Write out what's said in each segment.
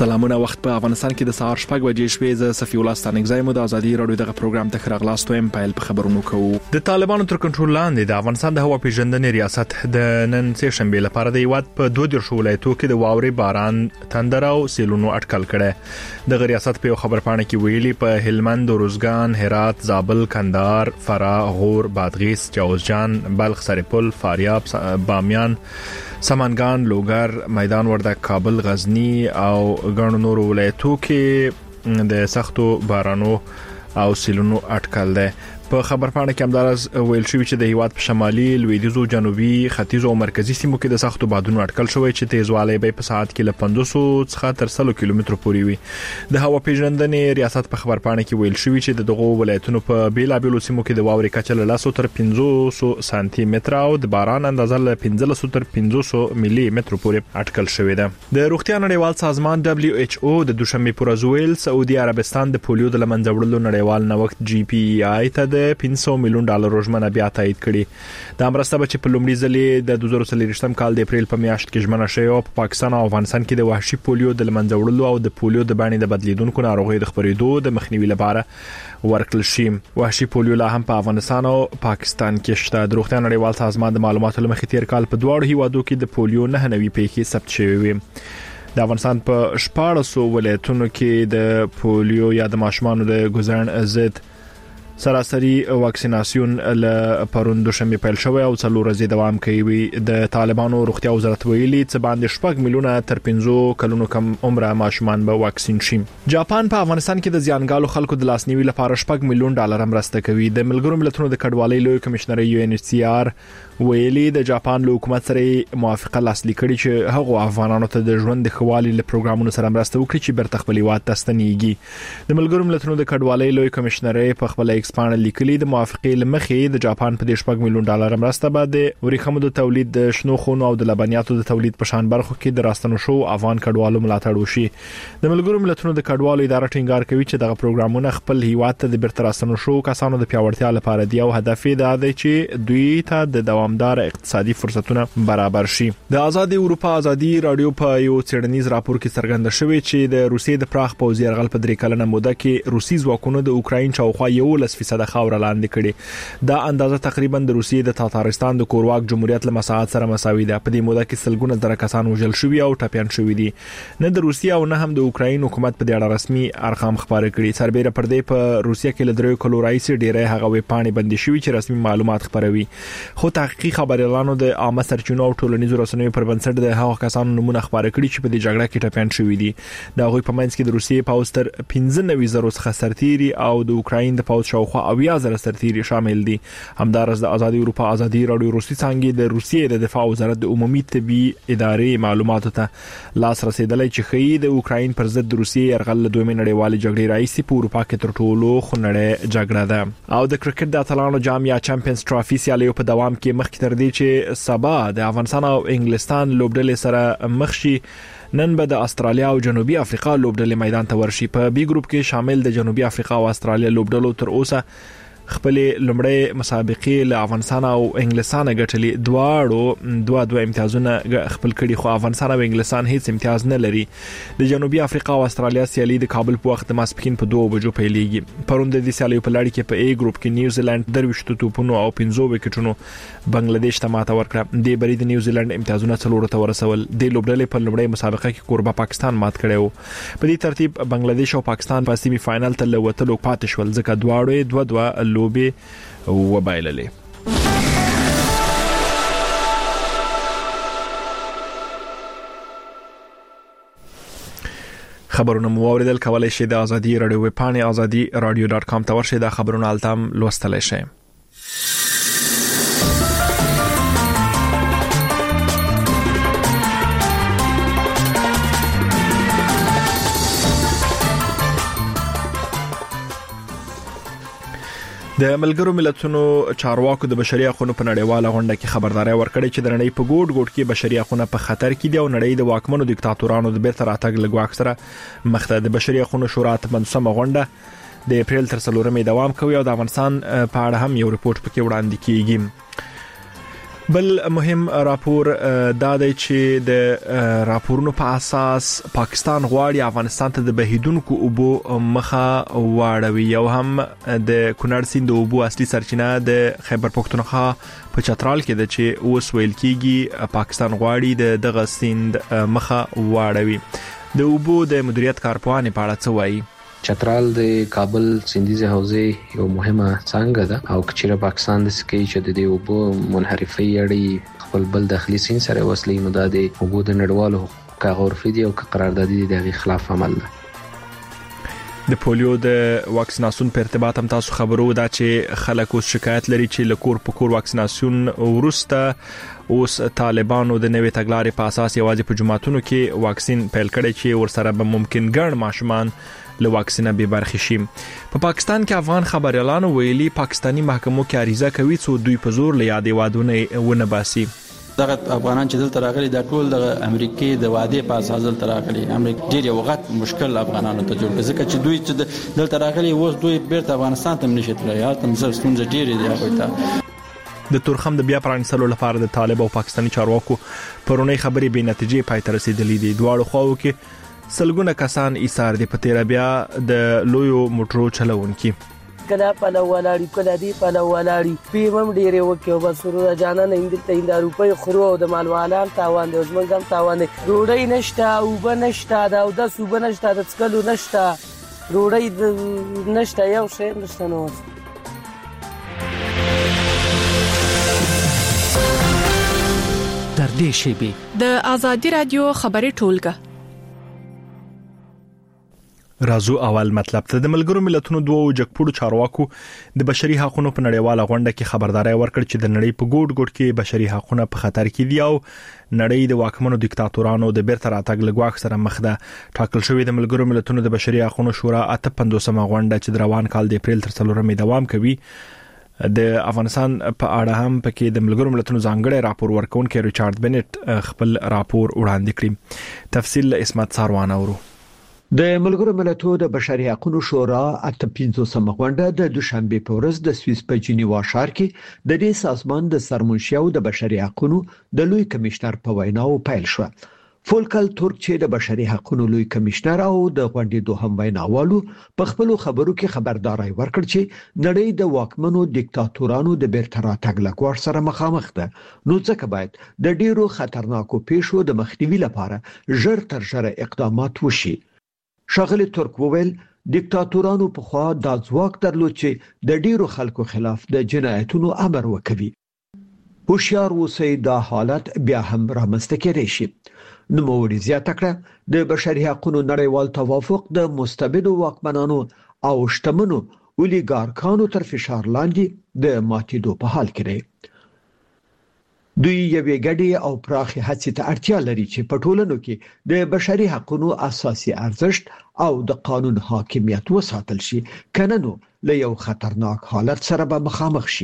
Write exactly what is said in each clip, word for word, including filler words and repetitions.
سلامونه وخت په افغانستان کې د سهار شپږ بجې شوې ز صفي الله ستانګزای مو د ازادي رادیو دغه پروګرام ته خبرغلاستو ایم پایل په خبرونو کوو. د طالبانو تر کنټرول لاندې د افغانستان د هوا پیژندنې ریاست د نن سه شنبه لپاره د یوات په دوه دیرش ولایتو کې د واوري باران تندر او سیلونو اټکل کړي. د ریاست په خبر پاڼه کې ویلي په هلمند، روزګان، هرات، زابل، کندهار، فراه، غور، بادغیس، جوزجان، بلخ، سرپل، فاریاب، بامیان، سمنګان، لوګر، میدان وردګ، کابل، غزنی او ګڼو نورو ولایتو کې د سختو بارانو او سیلونو اټکل ده. په خبر پاڼه کې همدارس ویل شوی چې د هیواد په شمالي، لویدیځو، جنوبي، ختیځو او مرکزي سیمو کې د سختو بادونو اټکل شوی چې تیزوالی به په ساعت کې له پنځوس څخه تر سل کیلومترو پورې وي. د هوا پیژندنې ریاست په خبر پاڼه کې ویل شوی چې دغه ولایتونو په بیلابیلو سیمو کې د واوري کچه له لس تر پنځوس سانتي متر او د باران اندازه له پنځلس تر پنځوس ملي متر پورې اټکل شوی ده. د روغتیا نړیوال سازمان دبليو ایچ او د دوشنبه پر ورځ ویل سعودي عربستان د پولیو د لمنځه وړلو نړیوال نوښت جی پی آی ته د پنځه میلیون ډالر روزمنه بیا تایید کړي. د امرسته چې په لومړي ځل د دوه زره څلوېښتم کال د اپریل په میاشت کې ژمنه شوی او په پاکستان او افغانستان کې د وحشي پولیو د لمنځه وړلو او د پولیو د باندې د بدلیدونکو ناروغیو د خپرېدو د مخنیوي لپاره ورکل شي. وحشي پولیو لا هم په افغانستان او پاکستان کې شته. د روغتیا نړیوال سازمان د معلوماتو لمخې تیر کال په دواړو هیوادو کې د پولیو نه نوي پیښې ثبت شوې وي. د افغانستان په شپاړسو ولایتونو کې د پولیو یا د ماشومانو د ګزرن ضد سراسري واکسیناسیون له پروند دوشنبه پیل شوی او څلور ورځې دوام کوي. د طالبانو روغتیا وزارت ویلي چې باندې شپږ میلیونه تر پنځه کلونو کم عمره ماشومان به واکسین شي. جاپان په افغانستان کې د زیانګالو خلکو د لاسنیوي لپاره شپږ میلیون ډالر مرسته کوي. د ملګرو ملتونو د کډوالۍ لوی کمشنر یو ان ایچ سی آر ویلي د جاپان له حکومت سره موافقه لاسلیک کړي چې هغه افغانانو ته د ژوند د خوالي له پروګرامونو سره مرسته وکړي چې برته خپل هیواد ته ستنېږي. د ملګرو ملتونو د کډوالۍ لوی کمشنر په خپل ایکس پاڼه لیکلي د موافقې لمخې د جاپان په شپږ میلیون ډالر مرسته باندې ورېخمو د تولید د شنو خونو او د لبنیاتو د تولید په شان برخو کې د راستنو شو افغان کډوالو ملاتړ وشي. د ملګرو ملتونو د کډوالو اداره ټینګار کوي چې دغه پروګرامونه خپل هیواد ته د برته راستنو شو کسانو د پیاوړتیا لپاره دی او هدف یې دا دی چې دوی ته د دوامدار اقتصادي فرصتونه برابر شي. د آزاد اروپا ازادي رادیو په یو څېړنیز راپور کې څرګنده شوی چې د روسیې د پراخ پوځي یرغل په درې کلنه موده کې روسي ځواکونو د اوکراین شاوخوا یولس فیصد خاور لاندې کړي. دا اندازه تقریبا د روسیې د تاتارستان د کورواک جمهوریت له مساحت سره مساوي ده. په دې موده کې سلګونه زره کسان وژل شوي او ټپيان شوي دي. نه د روسیې او نه هم د اوکراین حکومت په دې اړه رسمي ارقام خبرې کړي. سربېره پر دې په روسیې کې له درې کلو راځي ډېرې هغه وې پاڼې بندي شوي چې رسمي معلومات خبروي. خو تحقیقي خبريالانو د عامه سرچینو او ټولنیزو رسنیو پر بنسټ د هغو کسانو نمونه خبرې کړي چې په دې جګړه کې ټپيان شوي دي. دا غوي په منځ کې د روسیې پوځ تر پنځه نوي زره څخه سرتيري او د اوکراین د پوځ شاوخوا اویا زره سرتيري شامل دي. همدارس د آزادي اروپا ازادي رادیو روسي څنګه د روسیې د دفاع وزارت د عمومي طبي ادارې معلوماتو ته لاس رسیدلی چې خې د اوکراین پر ضد د روسیې يرغل له دوه نړیوالې جګړې راځي په اروپا کې تر ټولو خنړې جګړه ده. او د کرکټ د اتلانو جام یا چمپیونز ټرافي سیالیو په دوام کې مخکې تر دې چې سبا د افغانستان او انګلستان لوبډلې سره مخ شي. نن به د استرالیا او جنوبي افریقا لوبډلې میدان ته ورشي. په بي ګروپ کې شامل د جنوبي افریقا او استرالیا لوبډلو تر اوسه خپل لمړی مسابقې له افغانستان او انګلستان غټلې دواړو دوه دوه امتیازونه خپل کړي خو افغانستان او انګلستان هیڅ امتیاز نه لري. د جنوبي افریقا او استرالیا سیالي د کابل په وخت د ماسپښین په دوه بجو پیلېږي. پروند د سیالي په لړ کې په ای ګروپ کې نیوزیلند درويشت توپونو او پنځه وکټونو بنگلاديش ته ماته ورکړه. د بری د نیوزیلند امتیازونه څلور ته ورسول. د لوبډلې په لمړی مسابقه کې کوربه پاکستان مات کړو. په دې ترتیب بنگلاديش او پاکستان په سیمه فائنل ته لوتلو پاتې شول ځکه دواړو دوه دوه لوبي وبایللې. خبرونه مو اوریدل کولای شئ د ازادي رادیو ویب پاڼه ازادي رادیو ډاټ کام ته ورشئ. د خبرونو التم لوستلای شئ. د ملګرو ملتونو چارواکو د بشري حقوقو په نړیواله غونډه کې خبرداري ورکړې چې د نړۍ په ګوټ ګوټ کې بشري حقوق په خطر کې دي او نړۍ د واکمنو دیکتاتورانو د بیرته راتګ لګواک سره مخ ته. د بشري حقوقو شورا ته منظمه غونډه د اپریل تر څلورمې دوام کوي او د افغانستان په اړه هم یو ریپورت پکې وړاندې کیږي. بل مهم راپور دا دی چې د راپورونو په اساس پاکستان غواړي افغانستان ته د بهیدونکو اوبو مخه واړوي او هم د کونړ سیند د اوبو اصلي سرچینه د خیبر پختونخوا په چترال کې د چې اوس ویل کېږي پاکستان غواړي د دغه سیند مخه واړوي د اوبو د مدیریت کارپوهانې په اړه څه وایي؟ چترال د کابل سیندیزه حوزې یو مهمه څانګه ده او کچېره پاکستان د سکی چې د دې اوبو منحرفي اړي خپل بل داخلي سیند سره وصلې نو د اوبو د نړیوالو حقوقو غورفي دي او قراردادي د خلاف عمل ده. د پولیو د واکسیناسیون په ارتباط هم تاسو خبرو دا چې خلک اوس شکایت لري چې لکور په کور واکسیناسیون ورسته اوس طالبانو د نوې تګلارې په اساس یوازې په جماعتونو کې واکسین پیل کړي چې ورسره به ممکن ګڼ ماشومان له واکسینه به برخه شي. په پا پاکستان کې افغان خبريالانو ویلي پاکستانی محکمو کې عریضه کوي چې دوی په زور له یادې وادونه ونه باسي. دغه افغانان چې دلته راغلي د ټول د امریکای د وعده په اساس دلته راغلي امریکا ډیر یو غټ مشکل افغانانو ته جوړ کړي ځکه چې دوی چې دلته راغلي اوس دوی بیرته افغانستان ته نشي تللی یا تم زر ستونزې ډیر دي هغه ته د تورخم د بیا پرانیستلو لپاره د طالب او پاکستانی چارواکو پرونی خبرې به نتیجې پای ته رسیدلې دي. دواړو خواو کې سلګونه کسان ایثار دي په تیر بیا د لویو موټرو چلوونکي کله په لولاړي کله دی په لولاړي پیمم ډیره وکيو بس ورو جانان اندته اند روپۍ خرو او د مالوالان تاوان د زمنګم تاوان روړی نشته او بنشته دا او د سوب نشته د څکلو نشته روړی نشته یو شی نشته نو در دې شی د آزادی رادیو خبري ټولګه رازو اول مطلب ته د ملګرو ملتونو دوه جګپوړو چارواکو د بشري حقوقو په نړیواله غونډه کې خبرداري ورکړه چې د نړۍ په ګوټ ګوټ کې بشري حقوقونه په خطر کې دي او نړۍ د واکمنو دیکتاتورانو د بیرته راتګ لګواک سره مخ ده. ټاکل شوی د ملګرو ملتونو د بشري حقوقو شورا اته پنځوسمه غونډه چې د روان کال د اپریل تر څلورمې دوام کوي د افغانستان په اړه هم پکې د ملګرو ملتونو ځانګړي راپور ورکونکي ریچارډ بنټ خپل راپور وړاندې کړی. تفصیل اسمت ساروان اورو. د ملګرو ملتونو د بشري حقوقو شورا اته پنځوسمه غونډه د دوشنبه په ورځ د سویس په جنیوا ښار کې د دې سازمان د سرمنشي او د بشري حقوقو د لوی کمشنر په ویناو پیل شو. فولکل تورک چې د بشري حقوقو لوی کمشنر او د غونډې دوهم ویناوالو په خپل خبرو کې خبرداري ورکړ چې نړۍ د واکمنو دیکتاتورانو د بیرته راتګ لګور سره مخامخ ده نو ځکه باید د ډیرو خطرناکو پیښو د مخنیوي لپاره ژر تر ژره اقدامات وشي. شاغلی ترک وویل دیکتاتورانو په خوا د ځواک درلود چې د ډیرو خلکو خلاف د جنایتونو امر وکوي. هوښیار اوسئ دا حالت بیا هم رامنځته کېدای شي. نوموړي زیاته کړه د بشري حقوقو نړیوال توافق د مستبدو واکمنانو او شتمنو اولیګارکانو تر فشار لاندې د ماتېدو په حال کې دی. دوی یوې ګډې او پراخې هڅې ته اړتیا لري چې په ټولنو کې د بشري حقوقو اساسي ارزښت او د قانون حاکمیت وساتل شي کنه نو له یو خطرناک حالت سره به مخامخ شي.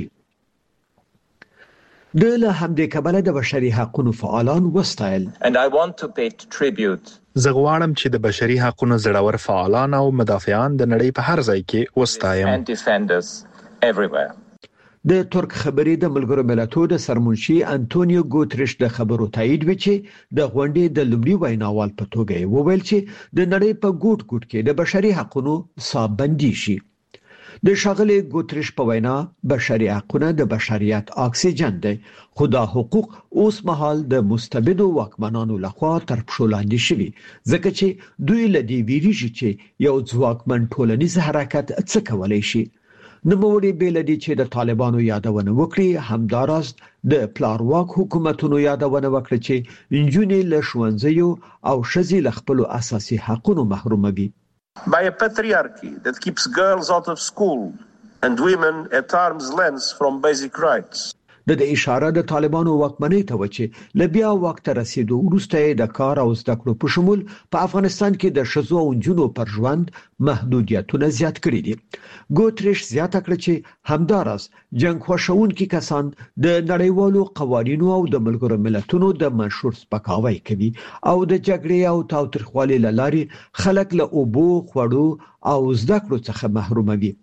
د له همدې کبله د بشري حقوقو فعالان وستایل. And I want to pay tribute. زه غواړم چې د بشري حقوقو زړور فعالان او مدافعان د نړۍ په هر ځای کې وستایم. And defenders everywhere. د ترک خبري د ملګرو ملتونو د سرمنشي انټونیو ګوتریش د خبرو تایید وکړي د غونډې د لومړي ویناوال په توګه وویل چې د نړۍ په ګوټ ګوټ کې د بشري حقوقو صابندي شي. د شاغلي ګوتریش په وینا بشري حقوقونه د بشریت اکسیجن دي خو دا حقوق اوس مهال د مستبدو واکمنانو لخوا تر پښو لاندې شوي ځکه چې دوی لدی ویریږي چې یو ځواکمن ټولنیز حرکت څه کولای شي. نوموړي بیلدي چې د طالبانو یادونه وکړي همداراز د پلارواک حکومتونو یادونه وکړي چې انجونې له ښوونځیو او ښځې له خپل اساسي حقوقو محروموي. By a patriarchy that keeps girls out of school and women at arm's length from basic rights. د دې اشاره د طالبانو واکمنۍ ته و چې لبیا وخت رسیدو وروسته د کار او زده کړو په شمول په افغانستان کې د شذو او جنو پر ژوند محدودیتونه زیات کړي دي. ګوتریش زیاته کړه چې همداراز جنگ خوښونکي کسان د نړیوالو قوانینو او د ملګرو ملتونو د منشور سپکاوی کوي او د جګړې او تاوتریخوالي لاري خلک له اوبو خوړو او زده کړو څخه محروموي.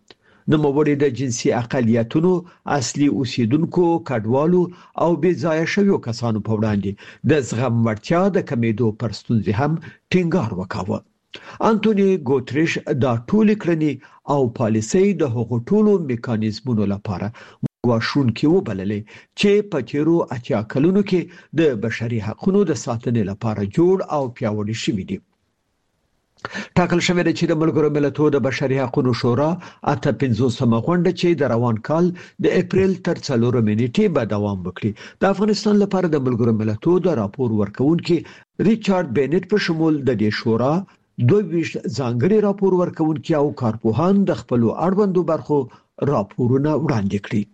نوموړي د جنسي اقلیتونو اصلي اوسیدونکو کډوالو او بې ځای شویو کسانو په وړاندې د زغم وړتیا د کمیدو پر ستونزې هم ټینګار وکاوه. انټونی ګوتریش دا ټول کړنې او پالیسي د حقوقو ټولو میکانیزمونو لپاره غواړونکي وبللې چې په تیرو اتیا کلونو کې د بشري حقوقو د ساتنې لپاره جوړ او پیاوړي شوي دي. ټاکل شوی دی چې د ملګرو ملتونو د بشري حقوقو شورا اته پنځوسمه غونډه چې د روان کال د اپریل تر څلورمې نیټې به دوام وکړي. د افغانستان لپاره د ملګرو ملتونو د راپور ورکونکي ریچارډ بینټ په شمول د دې شورا دوه ویشت ځانګړي راپور ورکونکي او کارپوهان د خپل اړوندو برخو راپورونه وړاندې کړي.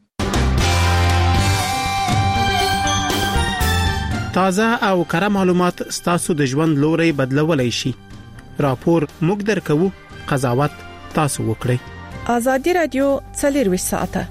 تازه او کره معلومات ستاسو د ژوند لوري بدلولای شي. راپور موږ درکو، قضاوت تاسو وکړئ. ازادي رادیو څلروي ساعته.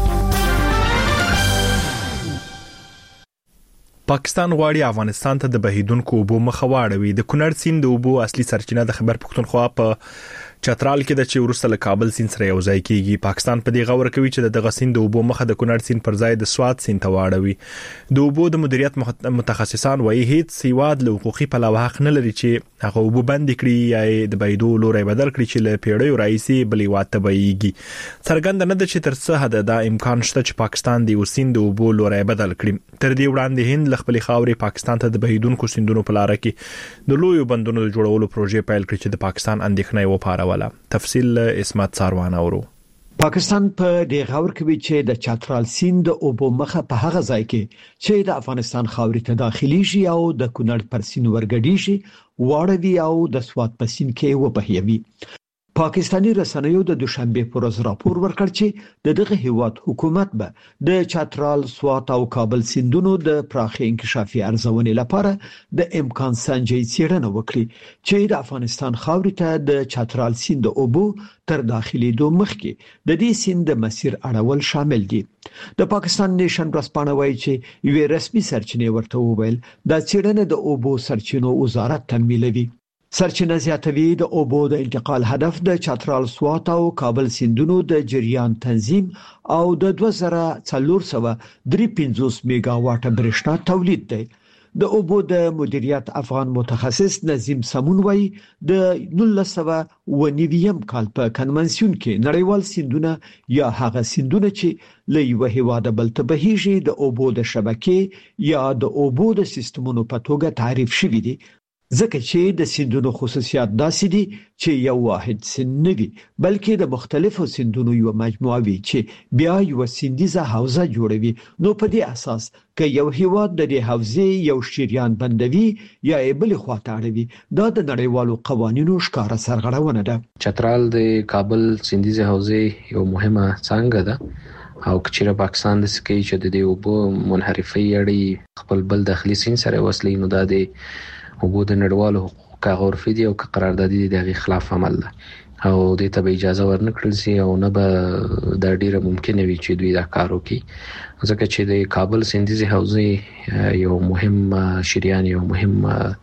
پاکستان غواړي افغانستان ته د بهیدونکو اوبو مخه واړوي. د کونړ سیند د اوبو اصلي سرچینه د خیبر پښتونخوا په چترال کې د چې ورسته له کابل سیند سره یو ځای کیږي. پاکستان په دې غور کوي چې د غسین د اوبو مخه د کونړ سیند پر ځای د سواد سیند ته واړوي. د اوبو د مدیریت متخصصان وایي هیڅ سیواد له حقوقي پلوه حق نه لري چې هغه اوبو بند کړي یا د بهیدو لوري بدل کړي چې له پیړیو راځي بلې واته بهيږي. څرګند نه ده چې تر څه حد دا امکان شته چې پاکستان د وسین د اوبو لوري بدل کړي. تر دې وړاندې هند له خپل خاورې پاکستان ته د بهیدونکو سیندونو په لار کې د لویو بندونو د جوړولو پروژې پیل کړې چې د پاکستان اندېښنه وپاروله. تفصیل اسمت ساروان اورو. پاکستان په دې غور کوي چې د چترال سیند د اوبو مخه په هغه ځای کې چې د افغانستان خاورې ته داخلي شي او د کونړ پر سیند ورګډي شي واړوي او د سواد په سیند کې وبهيوي. پاکستانی رسنیو د دوشنبه پر ورځ راپور ورکړ چې د دغه هیواد حکومت به د چترال، سوات او کابل سیندونو د پراخي انکشافي ارزونې لپاره د امکان سنجي څېړنه وکړي چې د افغانستان خاورې ته د چترال سیند د اوبو تر داخلي دوه مخکې د دې سیند د مسیر اړول شامل دي. د پاکستان نیشن ورځپاڼه وایي چې یو رسمي سرچینه ورته وویل دا څېړنه د اوبو سرچینو وزارت تمویلوي. سرچینه زیاتوي د اوبو د انتقال هدف د چترال، سوات او کابل سیندونو د جریان تنظیم او د دوه زره څلور سوه درې پنځوس میگا واټ برېښنا تولید دی. د اوبو د مدیریت افغان متخصص نظیم سمون وایي د نولس سوه اوه نوي کال په کنونسیون کې نړیوال سیندونه یا هغه سیندونه چې له یو هیواده بل ته بهیږي د اوبو د شبکې یا د اوبو د سیستمونو په توګه تعریف شوي دي، ځکه چې د سیندونو خصوصیات داسې دي چې یو واحد سیند نه وي بلکې د مختلفو سیندونو یو مجموعه وي چې بیا یو سیندیزه حوزه جوړوي. نو په دې اساس که یو هیواد د دې حوزې یو شریان بندوي یا یې بل خواته اړوي دا د نړیوالو قوانینو ښکاره سرغړونه ده. چترال د کابل سیندیزه حوزې یو مهمه څانګه ده او کچېره پاکستان د سکی چې د دې اوبو منحرفي اړي خپل بل داخلي سیند سره وصلي نو دا د اوبو د نړیوالو حقوقو کاغور عرفي دي او قراردادي دي دغه خلاف عمل ده او د ته به اجازه ورنکړل سي او نه به د ډیره ممکنه وي چې دوی دا کار وکړي ځکه چې د کابل سیندیزي حوزې یو مهم شریان یو مهم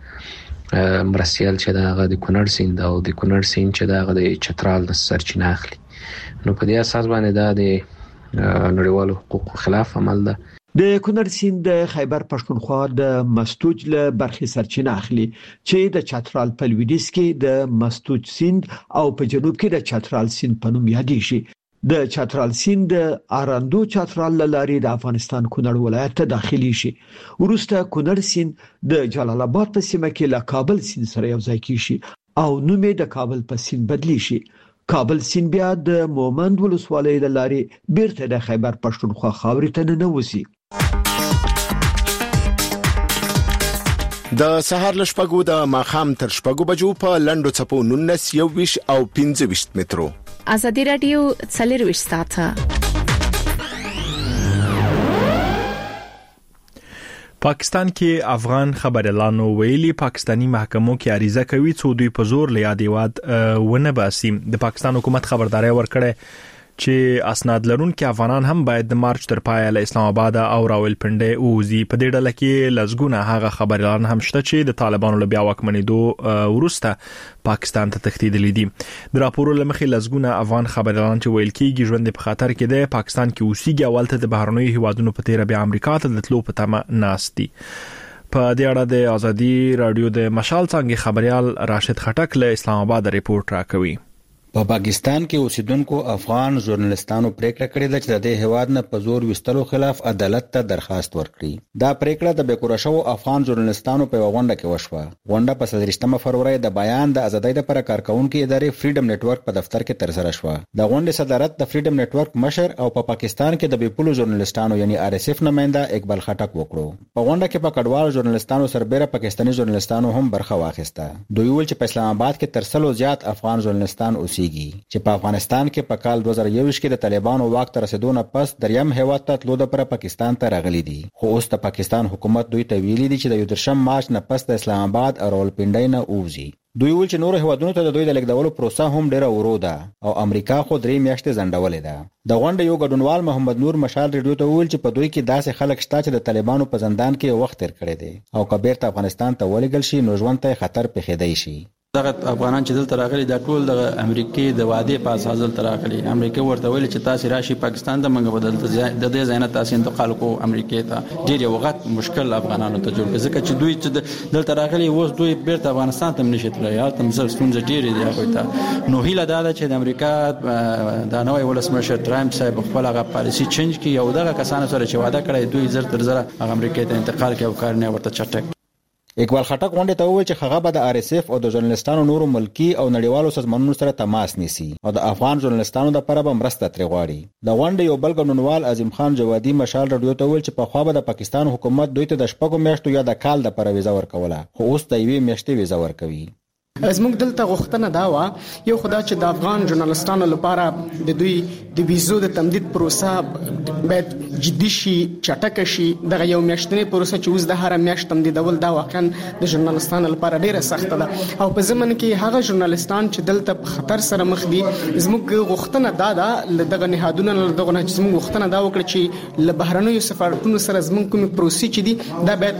مرسیال چې دغه د کونړ سیند او د کونړ سیند چې دغه د چترال د سرچینه اخلي نو په دې اساس باندې دا د نړیوالو حقوقو خلاف عمل ده. د کونړ سیند د خیبر پښتونخوا د مستوج له برخې سرچینه اخلي چې د چترال په لویدیځ کې د مستوج سیند او په جنوب کې د چترال سیند په نوم یادېږي. د چترال سیند د آراندو چترال لارې د افغانستان کونړ ولایت ته داخلي شي. ورسته کونړ سیند د جلال آباد په سیمه کې له کابل سیند سره یو ځای کیږي او نوم یې د کابل په سیند بدلی شي. کابل سیند بیا د مومند ولسوالۍ لارې بیرته د خیبر پښتونخوا خاورې ته ننوځي. د سهار لشپګو د ماخام تر شپګو بجو په لندو چپو نونس یو ویش او پنځه ویش مترو. ازادي رادیو څلروي ساعته. پاکستان کې افغان خبريالانو ویلي پاکستانی محکمو کې عریضه کوي چې دوی په زور له یاد یواد ونه باسي. د پاکستان حکومت خبرداري ورکړه چې اسناد لرونکي افغانان هم باید د مارچ تر پایه له اسلام آباد او راولپنډي اوزي. په دې ډله کې لزګونه هغه خبريالان هم شته چې د طالبانو له بیا واکمنېدو وروسته پاکستان ته تښتېدلي دي. د راپورو لمخې لزګونه افغان خبريالان چې ویل کېږي ژوند په خطر کې دی، پاکستان کې اوسېږي، اولته د بهرنیو هیوادونو په تیر بیا امریکا ته د تلو په تمه ناست دي. په دې اړه د ازادي رادیو د مشال څنګه خبريال راشد خټک له اسلام آباد ریپورت راکوي. په پاکستان کې اوسیدونکو افغان ژورنالستانو پریکړه کړې ده چې د دې هواد نه په زور وستلو خلاف عدالت ته درخواست ورکړي. دا پریکړه د بیکوره شو افغان ژورنالستانو په غونډه کې وشوه. غونډه په څلورمه فروری د بیان د ازادۍ لپاره کارکونکو ادارې فریډم نتورک په دفتر کې ترسره شوه. د غونډې صدارت د فریډم نتورک مشر او په پا پاکستان کې د بیپولو ژورنالستانو یعنی آر اس اف نماینده اقبال خټک وکړو. په غونډه کې په کډوال ژورنالستانو سربېره پاکستاني ژورنالستانو هم برخه واخیسته. دوی ویل چې په اسلام آباد کې تر سلو زیات افغان ژورنالستان اوسېږي چې په افغانستان کې په کال دوه زره یو کې د طالبانو واک ته رسیدو نه پس دریم هیواد ته تلو د پر پاکستان ته راغلي دي. خو اوس د پاکستان حکومت دوی ته ویلي دي چې د یو مارچ نه پس د اسلام آباد او راولپنډي نه اوزي. دوی ویل چې نور هیوادونو ته د دوی د لیکدولو پروسه هم ډیره ورو ده او امریکا خو درې میاشتې ځنډولې ده. د غونډې یو ګډونوال محمد نور مشال ریډیو ته ویل چې په دوی کې داسې خلک شته چې د طالبانو په زندان کې وخت تیر کړی دی او کبیر ته افغانستان ته ولېږل شي نو ژوند ته خطر پېښېدای شي. دغه افغانان چې دلته راغلي دا ټول د امریکای د وعده په اساس دلته راغلي. امریکا ورته ویل چې تاسو راشي پاکستان ته منګه بدلته د دې ځای نه تاسو انتقال کو امریکای ته. ډیر یو وخت مشکل افغانانو ته جوړ ځکه چې دوی چې دلته راغلي اوس دوی بیرته افغانستان ته نشي تللی. یا تم زر ستونزه ډیر دی هغه ته. نو هیله دا ده چې د امریکا د نوې ولسمشر ټرمپ صاحب خپل هغه پالیسی چینج کړي او دغه کسانو سره چې وعده کړی دوی زر تر زر امریکای ته انتقال کوي او کار نه ورته چټک. اقبال خټک غونډه ته وویل چې هغه به د آر اس اف او د ژورنالستانو نورو ملکی او نړیوالو سازمانونو سره تماس نیسي او د افغان ژورنالستانو لپاره به مرسته ترې غواړي. د غونډې یو بل ګډونوال عظیم خان جوادي مشال رادیو ته وویل چې په خوا به د پاکستان حکومت دوی ته د شپږو میاشتو یا د کال لپاره ویزه ورکوله خو اوس د یوې میاشتې ویزه ورکوي. زموږ دلته غوښتنه دا و یو خدای چې د افغان ژورنالستانو لپاره د دوی د ویزو د تمدید پروسه باید جدي شي، چټک شي. دغه یو میاشتنی پروسه چې اوس د هر میاشت تمدیدول دا واقعا د ژورنالستانو لپاره ډیره سخته ده او په ځمن کې هغه ژورنالستان چې دلته په خطر سره مخ دي زموږ غوښتنه دا ده دغه نهادونه دغه نه چې زموږ غوښتنه دا وکړي چې له بهرنیو سفارتونو سره زموږ کومې پروسې چې دي دا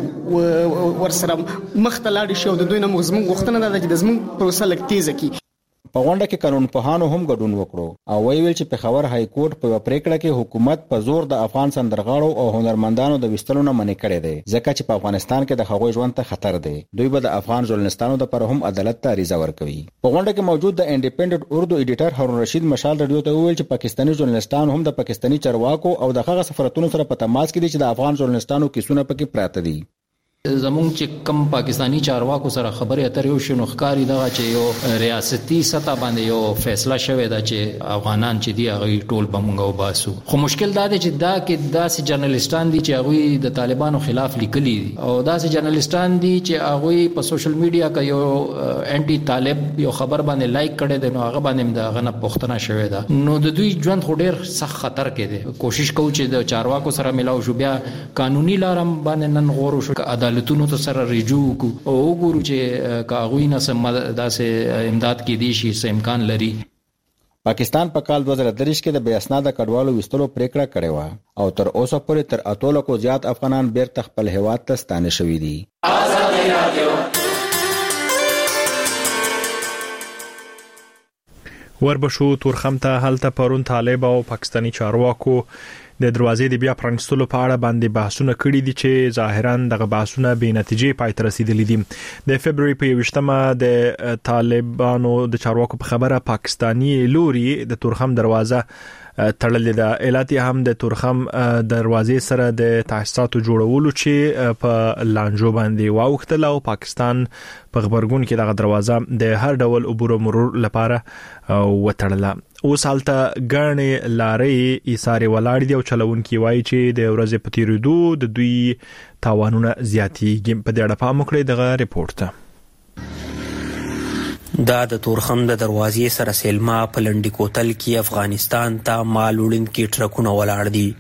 باید ورسره مخ ته لاړ شي او د دوی نه زموږ غوښتنه د زموږ پروسه لږ تیزه کی. په غونډه کې قانونپوهانو هم ګډون وکړو او ویل چې پېښور های کورټ په پریکړه کې حکومت په زور د افغان سندرغاړو او هنرمندانو د وستلو نه منع کړی دی ځکه چې په افغانستان کې د هغوی ژوند ته خطر دی. دوی به د افغان ژورنالستانو لپاره هم عدالت ته عریضه ورکوي. په غونډه کې موجود د انډیپندنت اردو ایډیټر هارون رشید مشال رادیو ته ویل چې پاکستاني ژورنالستان هم د پاکستاني چارواکو او د هغه سفارتونو سره په تماس کې دي چې د افغان ژورنالستانو کیسونه پکې پراته دي. زمونږ چې کم پاکستانی چارواکو سره خبرې اترې وشي نو ښکاري دا چې یو ریاستي سطح باندې یو فیصله شوې ده چې افغانان چې دی هغه ټول به مونږ وباسو. خو مشکل دا دی چې دا کې داسې جرنالستان دي چې هغه د طالبانو خلاف لیکلي دي او داسې جرنالستان دي چې هغه په سوشل میډیا کې یو انټي طالب یو خبر باندې لایک کړي دي نو هغه باندې د غنه پښتنه شوې ده. نو د دوی ژوند خو ډیر سخت خطر کې دی. کوشش کوو چې د چارواکو سره ملاو شو بیا قانوني لارم باندې نن غور شو عدالتونو ته سره رجوع کو او وګورو چې کاغوی نه سم داسې امداد کې دي شي سم امکان لري. پاکستان په کال دوه زره درې کې د بې اسناده کډوالو وستلو پریکړه کړې و او تر اوسه پورې تر اتو لکو زیات افغانان بیرته خپل هیواد ته ستانه شوي دي. آزادي رادیو وربشو تورخم ته هلته پرون طالب او پاکستانی چارواکو د دروازې د بیا پرانستلو په اړه باندې بحثونه کړي دي چې ظاهرا دغه بحثونه به نتیجې پای ته رسیدلي دي. د فبرवरी په یوشتمه د طالبانو د چارواکو په خبره پاکستانی لوري د تورخم دروازه تړلې ده. ایالت هم د تورخم دروازې سره د تاسیساتو جوړولو چې په لانجو باندې واوښتل او پاکستان په خبرګون کې دغه دروازه د هر ډول عبور او مرور لپاره وتړله. اوس حالته ګڼې لارې ایثارې ولاړې دي او چلونکي وایي چې د ورځې په تیریدو د دوی تاوانونه زیاتېږي. په دې اړه پام وکړئ دغه ریپورت ته. دا د تورخم د دروازې سره سیلما په لنډی کوتل کې افغانستان ته مال وړونکي ټرکونه ولاړ دي.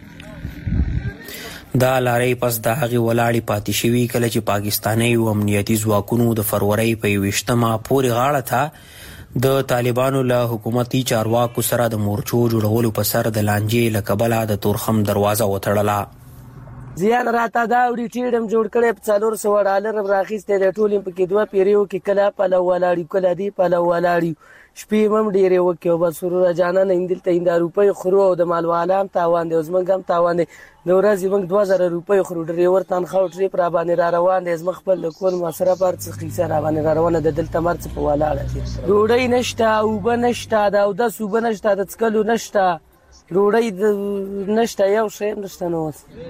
دا لارې پس د هغې ولاړې پاتې شوي کله چې پاکستاني او امنیتي ځواکونو د فروری په یویشتمه پورې غاړه ته د طالبانو له حکومتي چارواکو سره د مورچو جوړولو په سر د لانجې له کبله د تورخم دروازه وتړله. زیان راته دا وړي ټیډم جوړ کړي په څلور سوه ډالر راخیستې د ټولې په کې دوه پیریو کې کله پلو ولاړي کله دی پلو ولاړي شپې هم ډېرې وکړې او بس سروره جانانه هندلته هنده روپۍ خورو او د مالواله هم تاوان دی او زموږ هم تاوان دی. د ورځې موږ دوه زره روپۍ خورو ډریور تنخوا او ټریپ راباندې را روان دی. زموږ خپل د کور مصرف هر څه خیسه راباندې را روانه ده. دلته مرڅ په ولاړه دي ډوډۍ نشته اوبه نشته د اودس اوبه نشته د څښلو نشته ډوډۍ نشته یو شی نشته. نو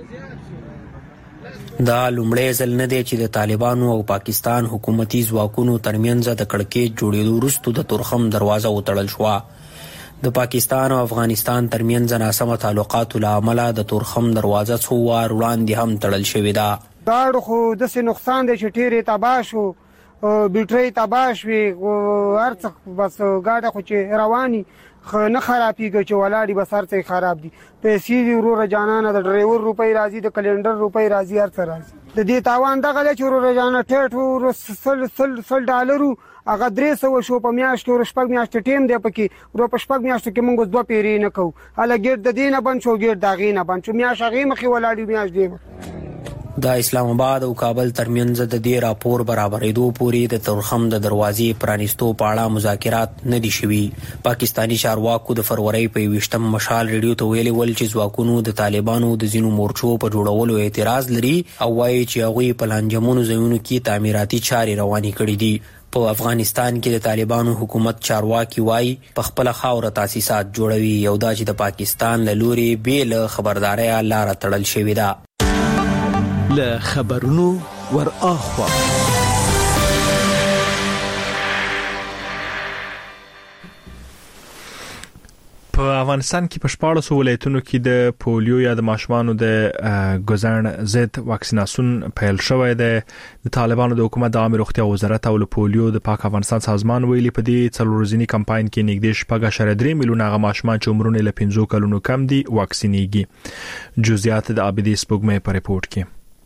دا لومړی ځل نه دی چې د طالبانو او پاکستان حکومتي ځواکونو ترمنځ د کړکېچ جوړېدو وروسته د تورخم دروازه وتړل شوه. د پاکستان او افغانستان ترمنځ ناسمه تعلقاتو له امله د تورخم دروازه څو وار وړاندې هم تړل شوې ده. دا خو داسې نقصان دی چې ټیرې تباه شو بیټرۍ تباه شوې هر څه بس ګاډه خو چې رواني نه خرابېږي چې ولاړې بس هر څه خراب دي. پیسې دي وروره جانانه د ډریور روپۍ راځي د کلینډر روپۍ راځي هر څه راځي. د دې تاوان دغه دی چې وروره جانانه ټیټ سل سل سل ډالرو هغه درې سوه شو په میاشت کې شپږ میاشتې ټیم دی پکې ورو په شپږ میاشتو کې موږ دوه پیرې نه کوو. هله ګیټ د دې نه بند شو ګیټ د هغې نه بند شو میاشت هغې مخې ولاړې میاشت دې د اسلام آباد او کابل ترمنځ د دې راپور برابرېدو پورې د تورخم د دروازې پرانیستو په اړه مذاکرات نه دي شوي. پاکستاني چارواکو د فروری په یوویشتم مشال ریډیو ته ویلي ول چې ځواکونو د طالبانو د ځینو مورچو په جوړولو اعتراض لري او وایي چې هغوی په لانجمنو ځایونو کې تعمیراتي چارې روانې کړي دي. په افغانستان کې د طالبانو حکومت چارواکي وایي په خپل خاوره تاسیسات جوړوي او دا چې د پاکستان له لوري بې له خبردارۍ لاره تړل شوې ده. له خبرونو ور اخوا په افغانستان کې په شپاړسو ولایتونو کې د پولیو یا د ماشومانو د ګزن ضد واکسیناسیون پیل شوی دی. د طالبانو د حکومت د عامه روغتیا وزارت او پولیو د پاک افغانستان سازمان ویلي په دې څلور ورځني کمپاین کې نږدې شپږ اعشاریه درې میلیونه هغه ماشومان چې عمرونه له پنځو کلونو کم دي واکسینېږي. جزئیات د عابدی سپوږمۍ په ریپورت کې.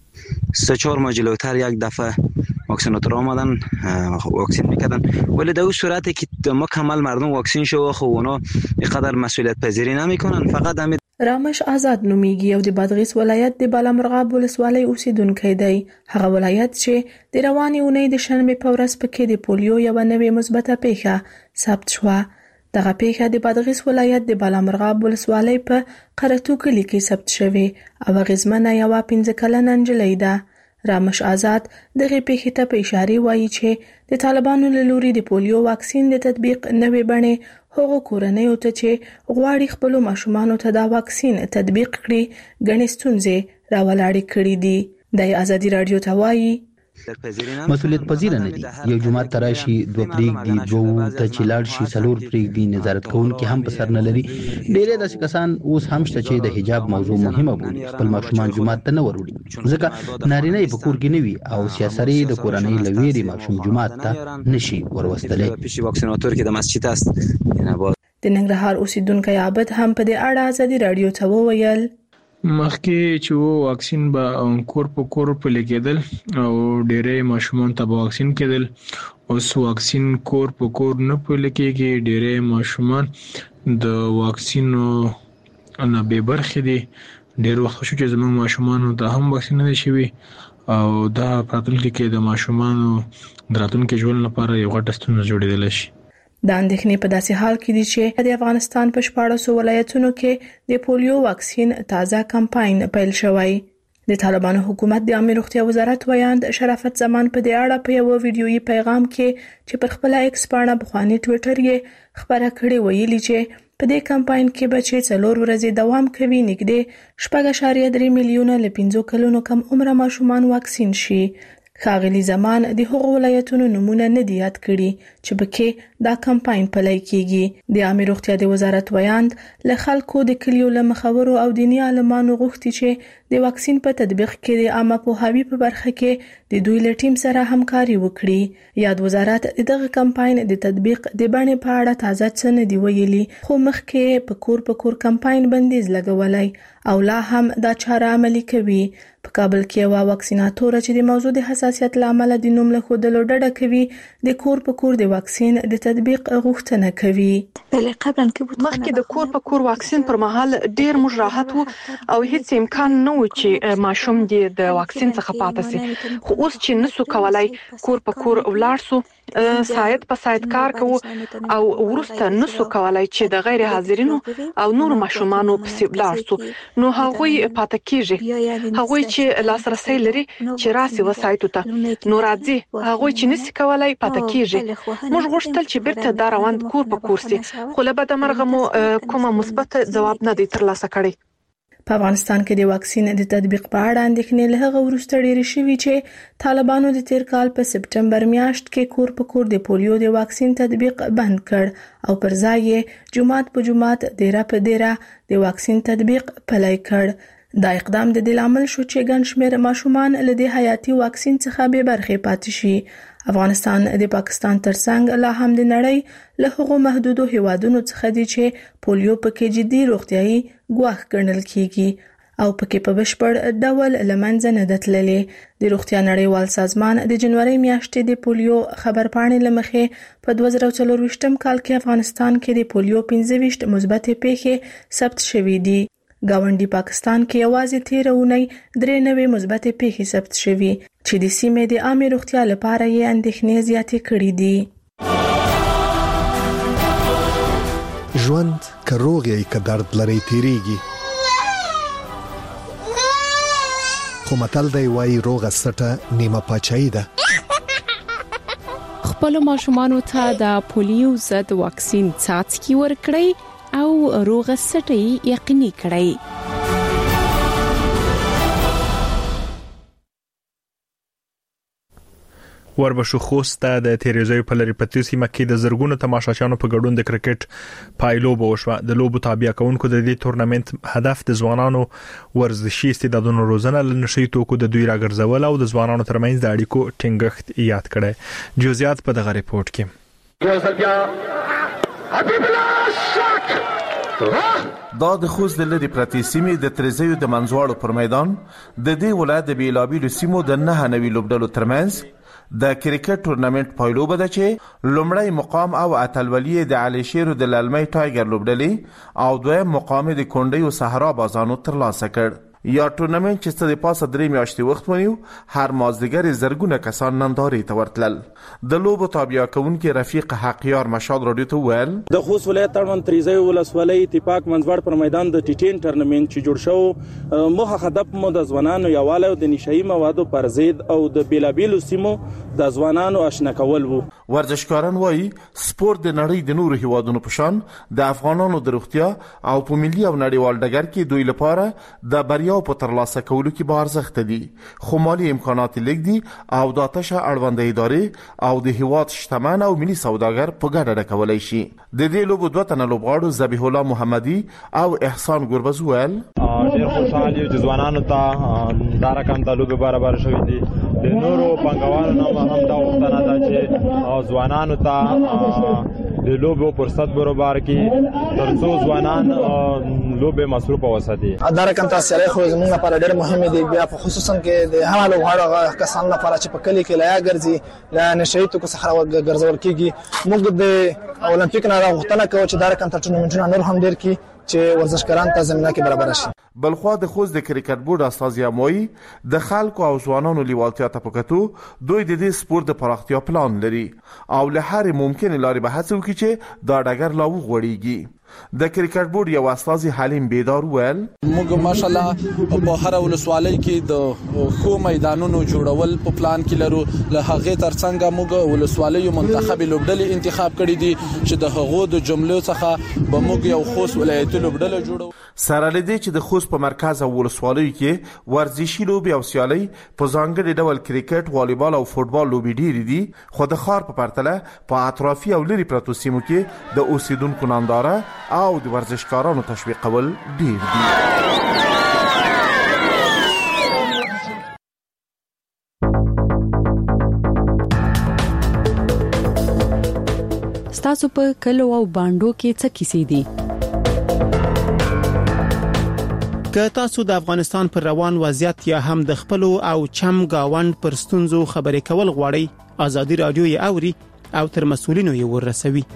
سه چهار ماه جلوتر یک دفعه واکسیناتور آمدن واکسین میکردن ولی در اون صورتی که مکمل مردم واکسین شو خو اونا اینقدر مسئولیت پذیری نمیکنن. فقط همین رامش آزاد نومیږي او د بادغیس ولایت د بالامرغاب ولسوالۍ اوسیدونکی دی. هغه ولایت چې د روانې اونۍ د شنبې په ورځ پکې د پولیو یوه نوې مثبته پیښه ثبت شوه. دغه پیښه د بادغیس ولایت د بالامرغاب ولسوالۍ په قرتو کلي کې ثبت شوې او اغیزمنه یوه پنځه کلنه نجلۍ ده. رامش آزاد دغه پیښې ته په اشاره وایي چې د طالبانو له لوري د پولیو واکسین د تطبیق نوې بڼې هغو کورنیو ته چې غواړي خپل ماشومانو ته دا واکسین تطبیق کړي ګڼې ستونزې راولاړې کړې دي. د ازادي رادیو ته وایي مسؤلیت پذیر نه دي. یو جماعت تراشي دوه پریګ دي دوه ته چلاړ شي سلور پریګ دي نظارت کوونکي هم په سر نه لري. ډېر داسې کسان اوس هم شته چې د حجاب موضوع مهمه بولي خپل ماشومان جماعت ته نه وروړي ځکه نارینه په کور کې نه وي او سیاسري د کورنۍ لویری ماشوم جماعت ته نشي وروستلې. واکسیناتور کې د مسجد است. د ننګرهار اوسیدونکو عابد هم په دې اړه ازادي رادیو ته وویل مخکې چې وو واکسین به کور په کور په لګیدل او ډېرې ماشومان ته واکسین کېدل. اوس واکسین کور په کور نه په لګیږي. ډېرې ماشومان د واکسینو نه بې برخې دي. ډېر وخت شو چې زموږ ماشومان ته هم واکسین نه شوي او دا راتلونکي کې د ماشومانو د راتلونکي ژوند لپاره یو غټه ستونزه جوړېدلی شي. د اندېښنې په داسې حال کې دي چې د افغانستان په شپاړسو ولایتونو کې د پولیو واکسین تازه کمپاین پیل شوی. د طالبانو حکومت د عامه روغتیا وزارت ویاند شرافت زمان په دې اړه په یو ویډیويي پیغام کې چې پر خپل ایکس پاڼه بخوانی ټوئیټر یې خبره کړې ویلي چې په دې کمپاین کې به چې څلور ورځې دوام کوي نږدې شپږ اعشاریه درې میلیونه له پنځو کلونو کم عمره ماشومان واکسین شي. ښاغلي زمان د هغو ولایتونو نمونه نه دي یاد کړي چې پکې دا کمپاین پلی کیږي. د عامه روغتیا د وزارت ویاند له خلکو د کلیو له مخورو او دیني عالمانو غوښتي چې د واکسین په تطبیق کې د عامه پوهاوي په برخه کې د د دوی له ټیم سره همکاري وکړي. یاد وزارت دغه کمپاین د تطبیق د بڼې په اړه تازه څه نه دی ویلي، خو مخکې په کور په کور کمپاین بندیز لګولای او لا هم دا چاره عملي کوي. په کابل کې یو واکسیناتور چې د موضوع د حساسیت لامل د نوم له خودلو ډډه کوي، د کور په کور د واکسین د تطبیق غوښتنه کوي. مخکې د کور په کور واکسین پر مهال ډیر موږ راحت وو او هیڅ امکان نه و چې ماشوم دې د واکسین څخه پاتې شي، خو اوس چې نسو کولای کور په کور ولاړ سو ساعت په ساعت کار کوو او ورسته نسو کولای چې د غیر حاضرینو او نور ماشومانو په سیبلار سو، نو هغوی پاتې کیږي. هغوی چې لاسرسي لري چې راسي وسایتو ته نو راځي، هغوی چې نسي کولای پاتې کیږي. موږ غوښتل چې بیرته دا روان کور په کور سي، خو له بده مرغه مو کومه مثبت ځواب نه دی ترلاسه کړی. په افغانستان کې د واکسین د تطبیق په اړه اندېښنې له هغه وروسته ډېرې شوې چې طالبانو د تیر کال په سپټمبر میاشت کې کور په کور د پولیو د واکسین تطبیق بند کړ او پر ځای یې جمعات په جمعات دیره په دیره د واکسین تطبیق پلی کړ. دا اقدام د دې لامل شو چې ګڼ شمېر ماشومان له دې حیاتي واکسین څخه بې برخې پاتې شي. افغانستان د پاکستان ترڅنګ لا هم د نړۍ له هغو محدودو هیوادونو څخه دی چې پولیو پکې جدي روغتیايي ګواښ ګڼل کیږي او پکې په بشپړ ډول لمنځه نه تللې. د روغتیا نړیوال سازمان د جنوري میاشتې د پولیو خبرپاڼې لمخې په دوه زره څلور کال کې افغانستان کې د پولیو پنځه ویشت مثبت پیښې ثبت شوې دي. گاونډي پاکستان کې یوازې تیر اونۍ درې نوې مثبت پیښې ثبت شوې چې د سیمې د عامه روغتیا لپاره یې اندېښنې زیاتې کړې دي. ژوند که روغ یې که درد لري تیریږي، خو متل دی وایي روغه سټه نیمه پاچاهي ده. خپل ماشومانو ته د پولیو ضد واکسین څاڅکي ورکړئ او روغه سټه یقیني کړئ. وربشو خوست د تیریزوی په لری پتیو سیمه کې د زرګونو تماشاچیانو په ګډون د کرکټ پایلوب وشوه. د لوبو تابع کونکو د دې تورنمنت هدف د ځوانانو ورزشي استعدادونو روزنه، لنشي توکو د دوی راګرځول او د ځوانانو ترمنځ د اړیکو ټینګښت یاد کړي. جزئیات په دغه ریپورت کې. دا د خوست د لری پرتی سیمې د تریزیو د منځواړو پر میدان د دې ولایت د بیلابیلو سیمو د نه نوي لوبډلو ترمنځ د کرکټ تورنمنت پایلوب ده چې لومړی مقام او اتلولي د علي شیر د لالمي ټایګر لوبډلې او دویم مقام د کونډي او صحرا بازانو ترلاسه کړ. یا تورنمنت چې ست د پاسه درې میاشتې وخت ونیو، هر مازدیګر زرګونه کسان نندارې ته ورتلل. د لوبو تابع کونکي رفیق حقیار مشاد رادیو ته ویل د خوست ولایت تړون تریزی ولسوالۍ اتفاق منځوړ پر میدان د ټي ټین تورنمنت چې جوړ شو، موخه هدف مو د ځوانانو یووالی او د نشایي موادو پر ضد او د بیلابیلو سیمو د ځوانانو آشنا کول وو. ورزشکاران وایي سپورت د نړۍ د نورو هیوادونو په شان د افغانانو د روغتیا او په ملي او نړیوال ډګر کې دوی لپاره د بریا په ترلاسه کولو کې به ارزښت دي، خو مالي امکانات لږ دي او د آتشه اړوند ادارې او د هیواد شتمن او ملي سوداګر په ګډه ډکولای شي. د دې لوبو دوه تنه لوبغاړو ذبیح الله محمدي او احسان ګوربز ویل ډېر خوشحال یو چې ځوانانو ته دا رقم د لوبې برابر شوي دي. د نورو پانګوالو نه هم دا غوښتنه ده چې ځوانانو ته د لوبو فرصت برابر کړي ترڅو ځوانان لوبې مصروف وساتي. دا رقم تاسو خو زموږ لپاره ډېر مهم دی، بیا په خصوصا کې د هغه لوبغاړو کسان لپاره چې په کلی کې لایا ګرځي لا نشئی توکو څخه ګرځول کیږي. موږ د اولمپیک نه غوښتنه کوو چې دا رقم تر ټولو نور هم ډېر کی چې ورزشکاران ته زمينه کې برابر شي. بلخوا د خوست د کرکټ بورډ استاد یاموي د خلکو او ځوانانو لیوالتیا ته پکتو دوی د دې سپورت د پراختیا پلان لري او له هر ممکن لارې به هڅه وکړي چې دا ډګر لا وغوړیږي. د کرکټ بورډ یو استاد حلیم بیدار ویل موږ ماشالله په هر ولسوالۍ کې د خو میدانونو جوړول په پلان کې لرو. له هغه ترڅنګ موږ ولسوالۍ منتخب لوبډلې انتخاب کړې دي چې د هغو د جملو څخه به موږ یو خوست ولایت لوبډله جوړو. سره لدی چې د خوست په مرکز او ولسوالۍ کې ورزشي لوبي او سیالي په ځانګړي ډول کرکټ، والیبال او فوتبال لوبي ډېری دي، خو د ښار په پرتله په اطرافي او لري پرتو سیمو کې د اوسیدونکو ننداره او د ورزشکارانو تشویق کول ډیر دي. ستاسو په کلو او باندو کې څه کیسې دي؟ که تاسو د افغانستان پر روان وضعیت یا هم د خپل او چم گاوند پر ستونزو خبرې کول غواړئ، ازادي رادیو یې اوري او تر مسؤلینو یې ورسوي.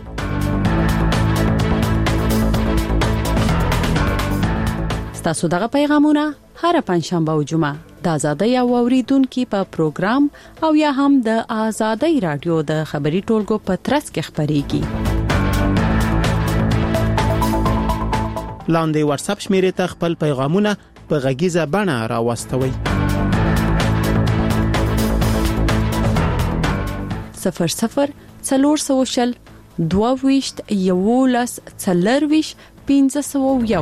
ستاسو دغه پیغامونه هر پنځشنبه او جمعه د ازادۍ او اوریدونکو په پروګرام او یا هم د ازادۍ رادیو د خبري ټولګو په ترڅ کې خبريږي. لاندې واتس اپ شمیرې ته خپل پیغامونه په غږیزه بڼه راوستوي. صفر صفر څلور سوشل دوه ویشت یولس څلور ویشت پنځه سوه یو.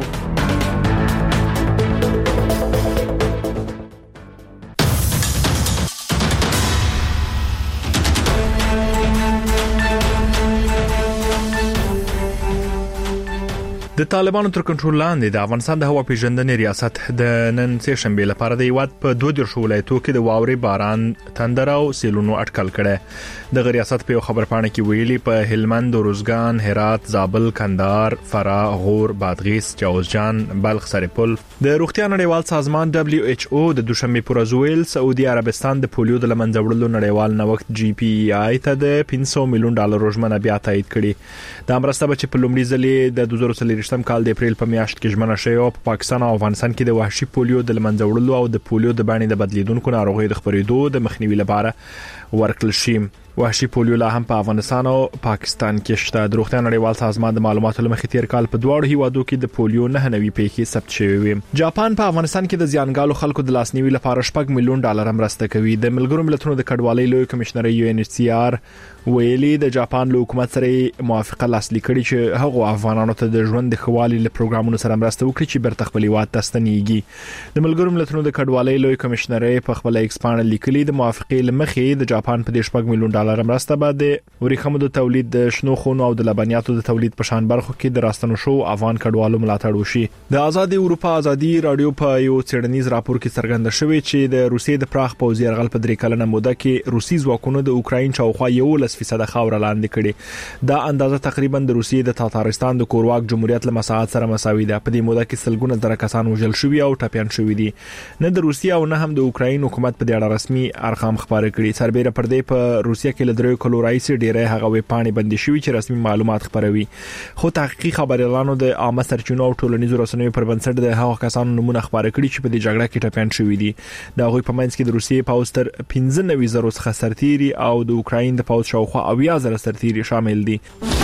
د طالبانو تر کنټرول لاندې د افغانستان د هوا پیژندنې ریاست د نن سه شنبه لپاره د یوات په دوه دیرش ولایتونو کې د واوري باران، تندر او سیلونو اټکل کړي. د ریاست په خبرپاڼه کې ویلي په هلمند، روزګان، هرات، زابل، کندهار، فراه، غور، بادغیس، جوزجان، بلخ، سرپل د روغتیا نړیوال سازمان دبليو ایچ او د دوشنبه پر ازویل سعودي عربستان د پولیو د لمنځه وړلو نړیوال نوښت جی پی ای ته د پنځه میلیون ډالر روزمنه بیا تایید کړي. د امرسته بچ په لومړي ځلې د دوه زره څلور کال د اپریل په میاشت کې ژمنه شوې او په پاکستان او افغانستان کې د وحشي پولیو د لمنځه وړلو او د پولیو د باندې د بدلیدونکو ناروغیو د خپرېدو د مخنیوي لپاره ورکل شي. وحشي پولیو لا هم په افغانستان او پاکستان کې شته. د روغتیا نړیوال سازمان د معلوماتو لمخې تیر کال په دواړو هیوادو کې د پولیو نه نوي پیښې ثبت شوې وي. جاپان په افغانستان کې د زیانګالو خلکو د لاسنیوي لپاره شپږ میلیون ډالر مرسته کوي. د ملګرو ملتونو د کډوالۍ لوی کمشنر یو ان ایچ سی آر ویلي د جاپان له حکومت سره موافقه لاسلیک کړي چې هغه افغانانو ته د ژوند د خوالي له پروګرامونو سره مرسته وکړي چې برته خپل هیواد ته ستنېږي. د ملګرو ملتونو د کډوالۍ لوی کمشنر په خپل ایکسپانډ لیکلي د موافقې لمخې د جاپان په شپږ میلیون ډالر مرسته بعد ورېخمو د تولید د شنو خونو او د لبنیاتو د تولید په شان برخو کې د راستنو شو افغان کډوالو ملاتړ وشي. د آزادي اروپا ازادي رادیو په یو څېړنیز راپور کې څرګنده شوې چې د روسیې د پراخ پوځي یرغل په درې کلنه موده کې روسي ځواکونو د اوکراین شاوخوا یولس فیصد خاور لاندې کړي. دا اندازه تقریبا د روسیې د تاتارستان د کورواک جمهوریت له مساحت سره مساوي ده. په دې موده کې سلګونه زره کسان وژل شوي او ټپيان شوي دي. نه د روسیې او نه هم د اوکراین حکومت په دې اړه رسمي ارقام خبرې کړي. سربېره پر دې په روسیې کې له درې کلو راځي ډیره هغه وې پاڼې بندي شوی چې رسمي معلومات خبروي. خو تحقیقي خبريالانو د عامه سرچینو او ټولنیزو رسنیو پر بنسټ د هغو کسانو نمونه خبرې کړي چې په دې جګړه کې ټپيان شوي دي. دا غوي په منځ کې د روسیې پوځ تر پنځه نوي زره څخه سرتيري او د اوکراین د پوځ شاوخوا اویا زره سرتيري شامل دي.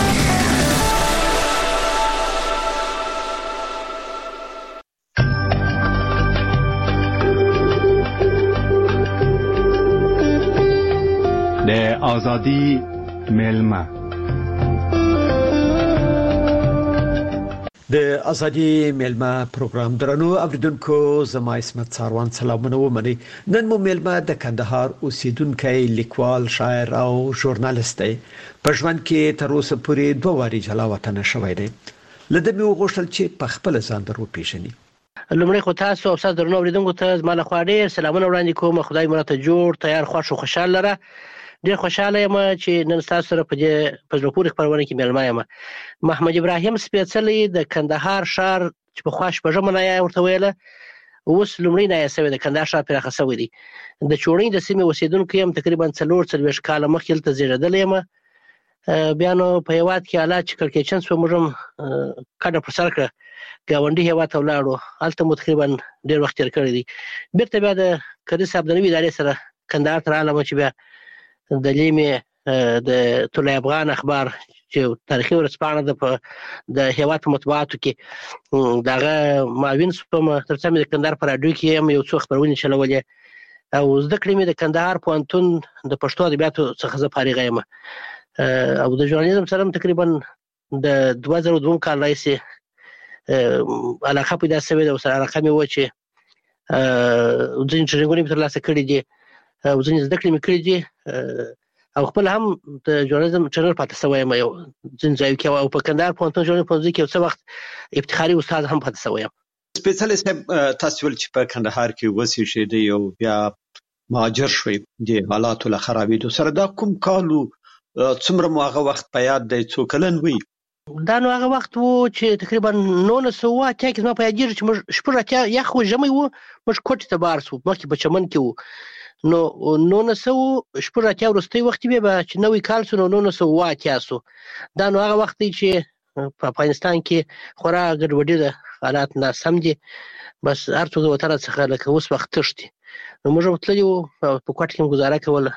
د ازادي میلمه د ازادي میلمه پروګرام درنو اوریدونکو، زما اسمت ساروان سلامونه ومني. نن مو میلمه د کندهار اوسیدونکی لیکوال، شاعر او ژورنالیست دی. په ژوند کې تر اوسه پورې دوه واري جلا وطن شوی دی. لده مې وغوښتل چې په خپل ځان درو پیژني. لمړی خو تاسو او تاسو درنو اوریدونکو ته زما له خوا ډیر سلامونه وړاندې کوم. خدای مو راته جوړ تیار خوښ او خوشاله لره. ډیر خوشاله یم چې نن تاسو سره په دې په زړه پورې خبرونه کې مېلمه یم. محمد ابراهیم سپېڅلي د کندهار ښار چې په خواش په ژمنه یا ورته ویله اوس لومړی نه یې د کندهار ښار پراخه شوی دی. د چوڼۍ د سیمې اوسیدونکو یم. تقریبا څلور څلوېښت کاله مخکې دلته زیږېدلی یم. بیا نو په هېواد کې حالات چې کړکېچن شوه، موږ هم کډه پر سر کړه، ګاونډي هېواد ته ولاړو. هلته مو تقریبا ډېر وخت تېر کړی دی. بیرته بیا د کدي صاحب د نوي ادارې سره کندهار ته راغلم چې بیا د لیمې د طلوع افغان اخبار چې تاریخي ورځپاڼه ده د هېواد په مطبوعاتو کې دغه معاون شوم. تر څو مې د کندهار په راډیو کې هم یو څو خپرونې چلولې او زده کړې مې د کندهار پوهنتون د پښتو ادبیاتو څخه زه فارغه یم او د ژورنالیزم سره تقریبا د دوه زره دوه کال راهیسې علاقه پیدا شوې ده. ورسره علاقه مې وه چې ځینې ټرینینګونه مې ترلاسه کړي دي او ځینې زده کړې مې کړي دي او خپل هم د ژورنالیزم ټرینر پاتې شوی یم یو ځینې ځایو کې او په کندهار پوهنتون ژورنالیزم پوهنځي کې یو څه وخت افتخاري استاد هم پاتې شوی یم. سپېڅلي صاحب، تاسو ول چې په کندهار کې وسیږئ او بیا مهاجر شوئ د حالاتو له خرابېدو سره، دا کوم کال څومره مو هغه وخت په یاد دی څو کلن وي دا نو هغه وخت وو چې تقریبا نولس سوه اتیا کې زما په یادېږي چې موږ شپږ اتیا یخ و ژمی وو موږ کوټې ته بار سو مخکې په چمن کې وو نو نولس سوه شپږ اتیا وروستی وخت بیا به چې نوی کال سو نو نولس سوه اوه اتیا سو دا نو هغه وخت دی چې په افغانستان کې خورا ګډوډي ده حالات ناسم دي بس هر څوک د وطن څخه لکه اوس وخت تښتي نو موږ تللي وو په کوټه کې ګزاره کوله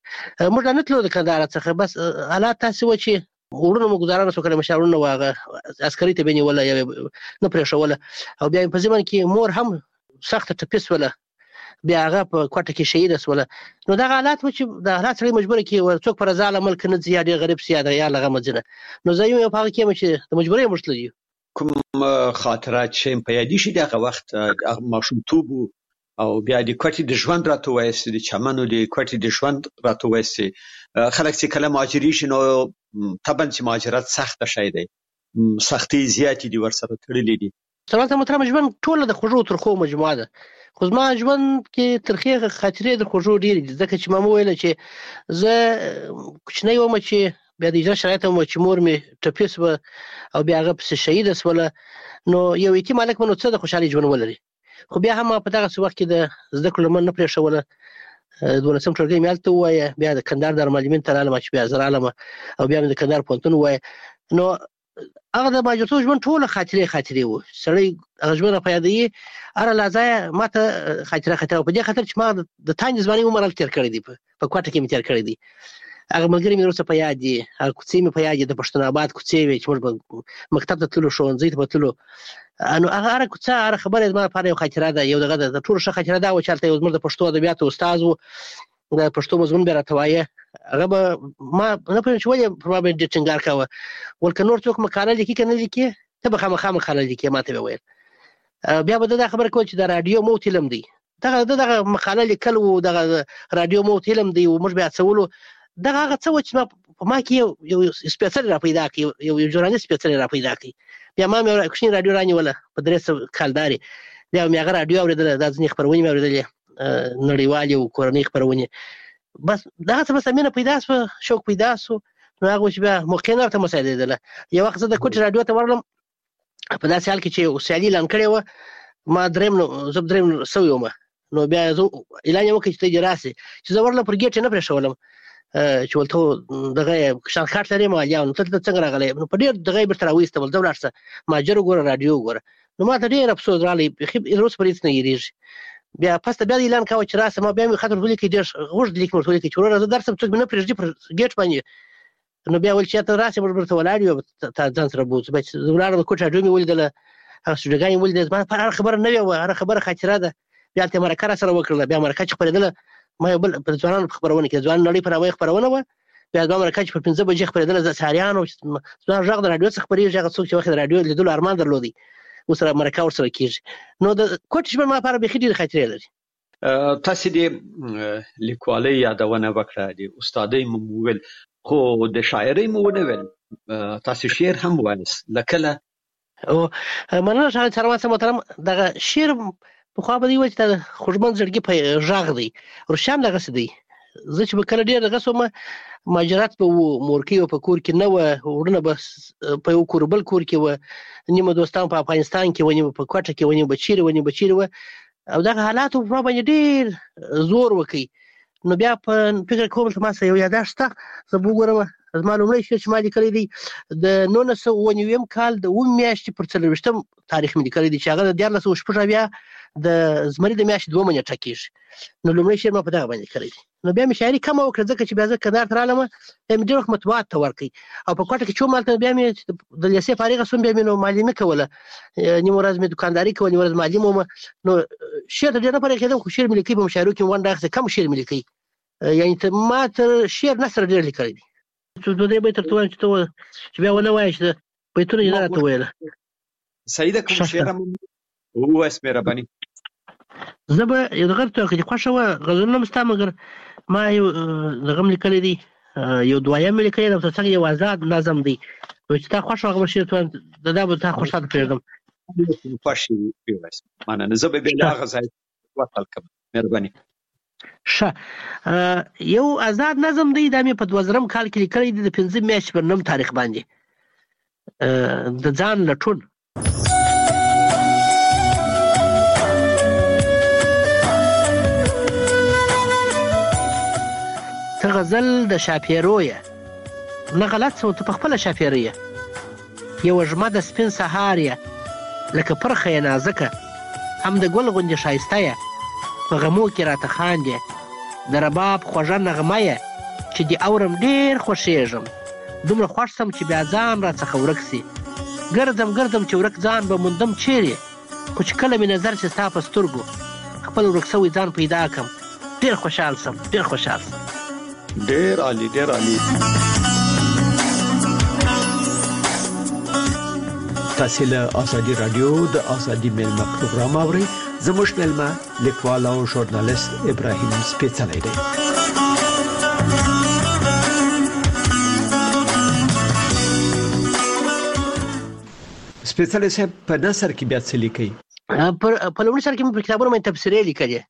موږ نه تلو د کندهار څخه بس حالات تاسې وو چې ورونه مو ګزاره نه سو کړی مشاورونه واغه عسکري ته بنیوله یا نه پرېښوله او بیا په ځمن کې مور هم سخت ټپیس وله بیا هغه په کوټه کې شهید سوله نو دا حالات و چې د حالات سره مجبور کی څوک پر ځاله ملک نه زیاده غریب سیاده یا لغه مدینه نو زه یو په هغه کې چې د مجبورۍ مشتلې کوم خاطرات چې په یادې شي دغه وخت ماشومتوب او بیا د کوټې د ژوند راته وایسي د چمنو د کوټې د ژوند راته وایسي خلک چې کله مهاجري شي نو طبعا چې مهاجرت سخت شي دی سختي زیاتې دي ورسره تړلې دي سلامت محترم ژوند ټول د خوږو ترخو مجموعه ده خو زما ژوند کې ترخې خاطرې د خوږو ډېرې دي ځکه چې ما وویل چې زه کوچنی وم چې بیا د اجازه شرایط مو چې مور مې ټپیس و او بیا هغه پسې شهید سوله نو یو یتیم هلک نو څه د خوشحالي ژوند ولري خو بیا هم په دغه وخت کې د زده کړو لمن نه پرېښوله دولسم ټولګی مې هلته ووایه بیا د کندهار دارالمعلمین ته رالم چې بیا زه رالم او بیا مې د کندهار پوهنتون ووایه نو هغه د مهاجرتوب ژوند ټوله خاطرې خاطرې وو سړی هغه ژوند په یادوي هره لحظه ما ته خاطره خاطره په دې خاطر چې ما د تانج ځوانۍ عمر هلته تېر کړی دی په کوټه کې مې تېر کړی دی هغه ملګري مې وروسته په یاد دي هغه کوڅې مې په یاد دي د پښتون آباد کوڅې وې چې موږ به مکتب ته تللو ښوونځي ته به تللو نو هغه هره کوڅه هره خبره زما لپاره یو خاطره ده یو دغه د ټولو ښه خاطره دا وه چې هلته یو زموږ د پښتو ادبیاتو استاد و د پښتو مضمون به راته وایه هغه به ما نه پوهېږم چې ولې پر ما باندې ډېر ټینګار کوه ول که نور څوک مقاله لیکي که نه لیکي ته به خامخا مقاله لیکې ما ته به ویل بیا به ده دا خبره کوله چې د راډیو موت علم دی دغه د دغه مقاله لیکل و دغه راډیو موت علم دی و موږ به هڅولو دغه هغه څه و چې په ما کې یو سپېڅلی را پیدا کړي یو ژورنالست سپېڅلی را پیدا کړي بیا ما مې کوچنۍ راډیو رانیوله په درې سوه کالدارې بیا مې هغه راډیو اورېدله دا ځینې خپرونې مې اورېدلې نړیوالې او کورنۍ خپرونې بس دغه څه بس مینه پیدا سوه شوق پیدا سو نو هغه چې بیا موقع نه ورته مساعدېدله یو وخت زه د کوټې راډیو ته ورغلم په داسې حال کې چې یو سیالي اعلان کړې وه ما درېیم زه درېیم سوی وم نو بیا زه اعلان یې وکړ چې ته دې راسې چې زه ورغلم پر ګیټ یې نه پرېښولم چې ولته دغه کشان کارت لرې مالیا نو ته څنګه راغلی نو په ډېر دغه یې بېرته راویستم ځه ولاړ شه مهاجر وګوره راډیو وګوره نو ما ته ډېر افسوس راغلی بیخي اوس پر هېڅ نه هېرېږي بیا پس ته بیا د اعلان کوه چې راسه ما بیا مې خط ورته ولیکئ ډېر اوږد لیک مې ورته ولیکئ چې وروره زه درسم څوک مې نه پرېږدي پر ګیټ باندې نو بیا ویل چې ته راسې موږ ورته ولاړ یو تا ځان سره بوځو بیا چې زه ولاړم د کوټ راډیو مې ولیدله هغه سټوډیوګانې مې ولیدې زما لپاره هره خبره نوې وه هره خبره خاطره ده بیا هلته یې مرکه راسره وکړله بیا مرکه چې خپرېدله ما یو بل په ځوانانو په خپرونه کې د ځوان نړۍ په نامه خپرونه وه بیا زما مرکه چې پر پنځه بجې خپرېدله د سهاریانو زما غږ د راډیو څخه خپرېږي هغه څوک چې وخت د راډیو لیدلو ارمان درلودی اوس مرکه ورسره کېږي نو د کوټې ژوند ما لپاره بیخي ډېرې خاطرې لري تاسې د لیکوالۍ یادونه وکړه د استادۍ مو وویل خو د شاعرۍ مو ونه ویل تاسې شعر هم وایاست لکله مننه ښاغلی سروان صاحب محترم دغه شعر پخوا به دې ویل چې دا د خوږمن زړګي په غږ دی روسیه هم دغسې دی زه چې به کله ډېر دغسې وم مهاجرت به و مورکۍ به په کور کې نه وه وروڼه به په یو کور بل کور کې وه نیمه دوستان په افغانستان کې وه نیمه په کوټه کې وه نیمه به چیرې وه نیمه به چیرې وه او دغه حالاتو په ما باندې ډېر زور وکړي نو بیا په فکر کوم چې ما سره یو یاداښت شته زه به وګورم زما لومړی شعر چې ما لیکلی دی د نولس سوه اووه نوېم کال د اوومې میاشتې پر څلرویشتم تاریخ مې لیکلی دی چې هغه د دیارلس سوه شپږ اویا د زمري د میاشتې دومه نیټه کېږي نو لومړی شعر ما په دغه باندې لیکلی دی نو بیا مې شاعري کمه وکړه ځکه چې بیا زه کندهار ته رالم بیا مې ډېر وخت مطبوعات ته ورکړئ او په کوټه کې چې وم هلته بیا مې د لیسې فارغه شوم بیا مې نو معلمي کوله نیمه ورځ مې دوکانداري کوله نیمه ورځ معلم وم نو شعر ته ډېر نه فارغېدم خو شعر مې لیکئ په مشاعرو کې مې ونډه اخیستې کم شعر مې لیکئ یعنې ما تر شعر نثر ډېر لیکلی دی دوه درې بیته درته وایم چې ته چې بیا ونه وایې چې بیتونه یې نه راته ویله صحیح ده کوم شعر هم ووایاست مهرباني زه به یو دغه ته که دې خوښه وه غزلونه م ستا مګر ما یو دغه م لیکلی دی یو دویم مې لیکلی دی او تر څنګ یو آزاد نظم دی نو چې تا خوښ هغه به شعر ته وایم د دا به تا خوښ تا ته پرېږدم خوښ یې ووایاست مننه زه به بیا له هغه ځایه وصل کوم مهرباني ښه یو آزاد نظم دی دا مې په دوه زرم کال کې لیکلی دی د پنځه میاشتې پر نهم تاریخ باندې د ځان لټون. ته غزل د شاپیرو یې نه غلط څه ته په خپله شاپیره یې یوه ژمه د سپین سهار یې لکه پرخه یې نازکه هم د ګل غوندې ښایسته یې په غمو کې راته خاندې د رباب خوږه نغمه یې چې دې اورم ډېر خوښېږم دومره خوښ سم چې بیا ځان راڅخه ورک سي ګرځم ګرځم چې ورک ځان به موندم چیرې خو چې کله مې نظر چې ستا په سترګو خپل ورک سوی ځان پیدا کړم ډېر خوشحال سم ډېر خوشحال سم. ډېر عالی ډېر عالی. تاسو له ازادي رادیو د ازادي میلمه پروګرام اورئ. زموږ میلمه لیکوال او ژورنالیست ابراهیم سپیڅلی دی. سپیڅلی صاحب په نثر کې بیا څه لیکي؟ په لومړي سر کې مې په کتابونو باندې تبصرې لیکلې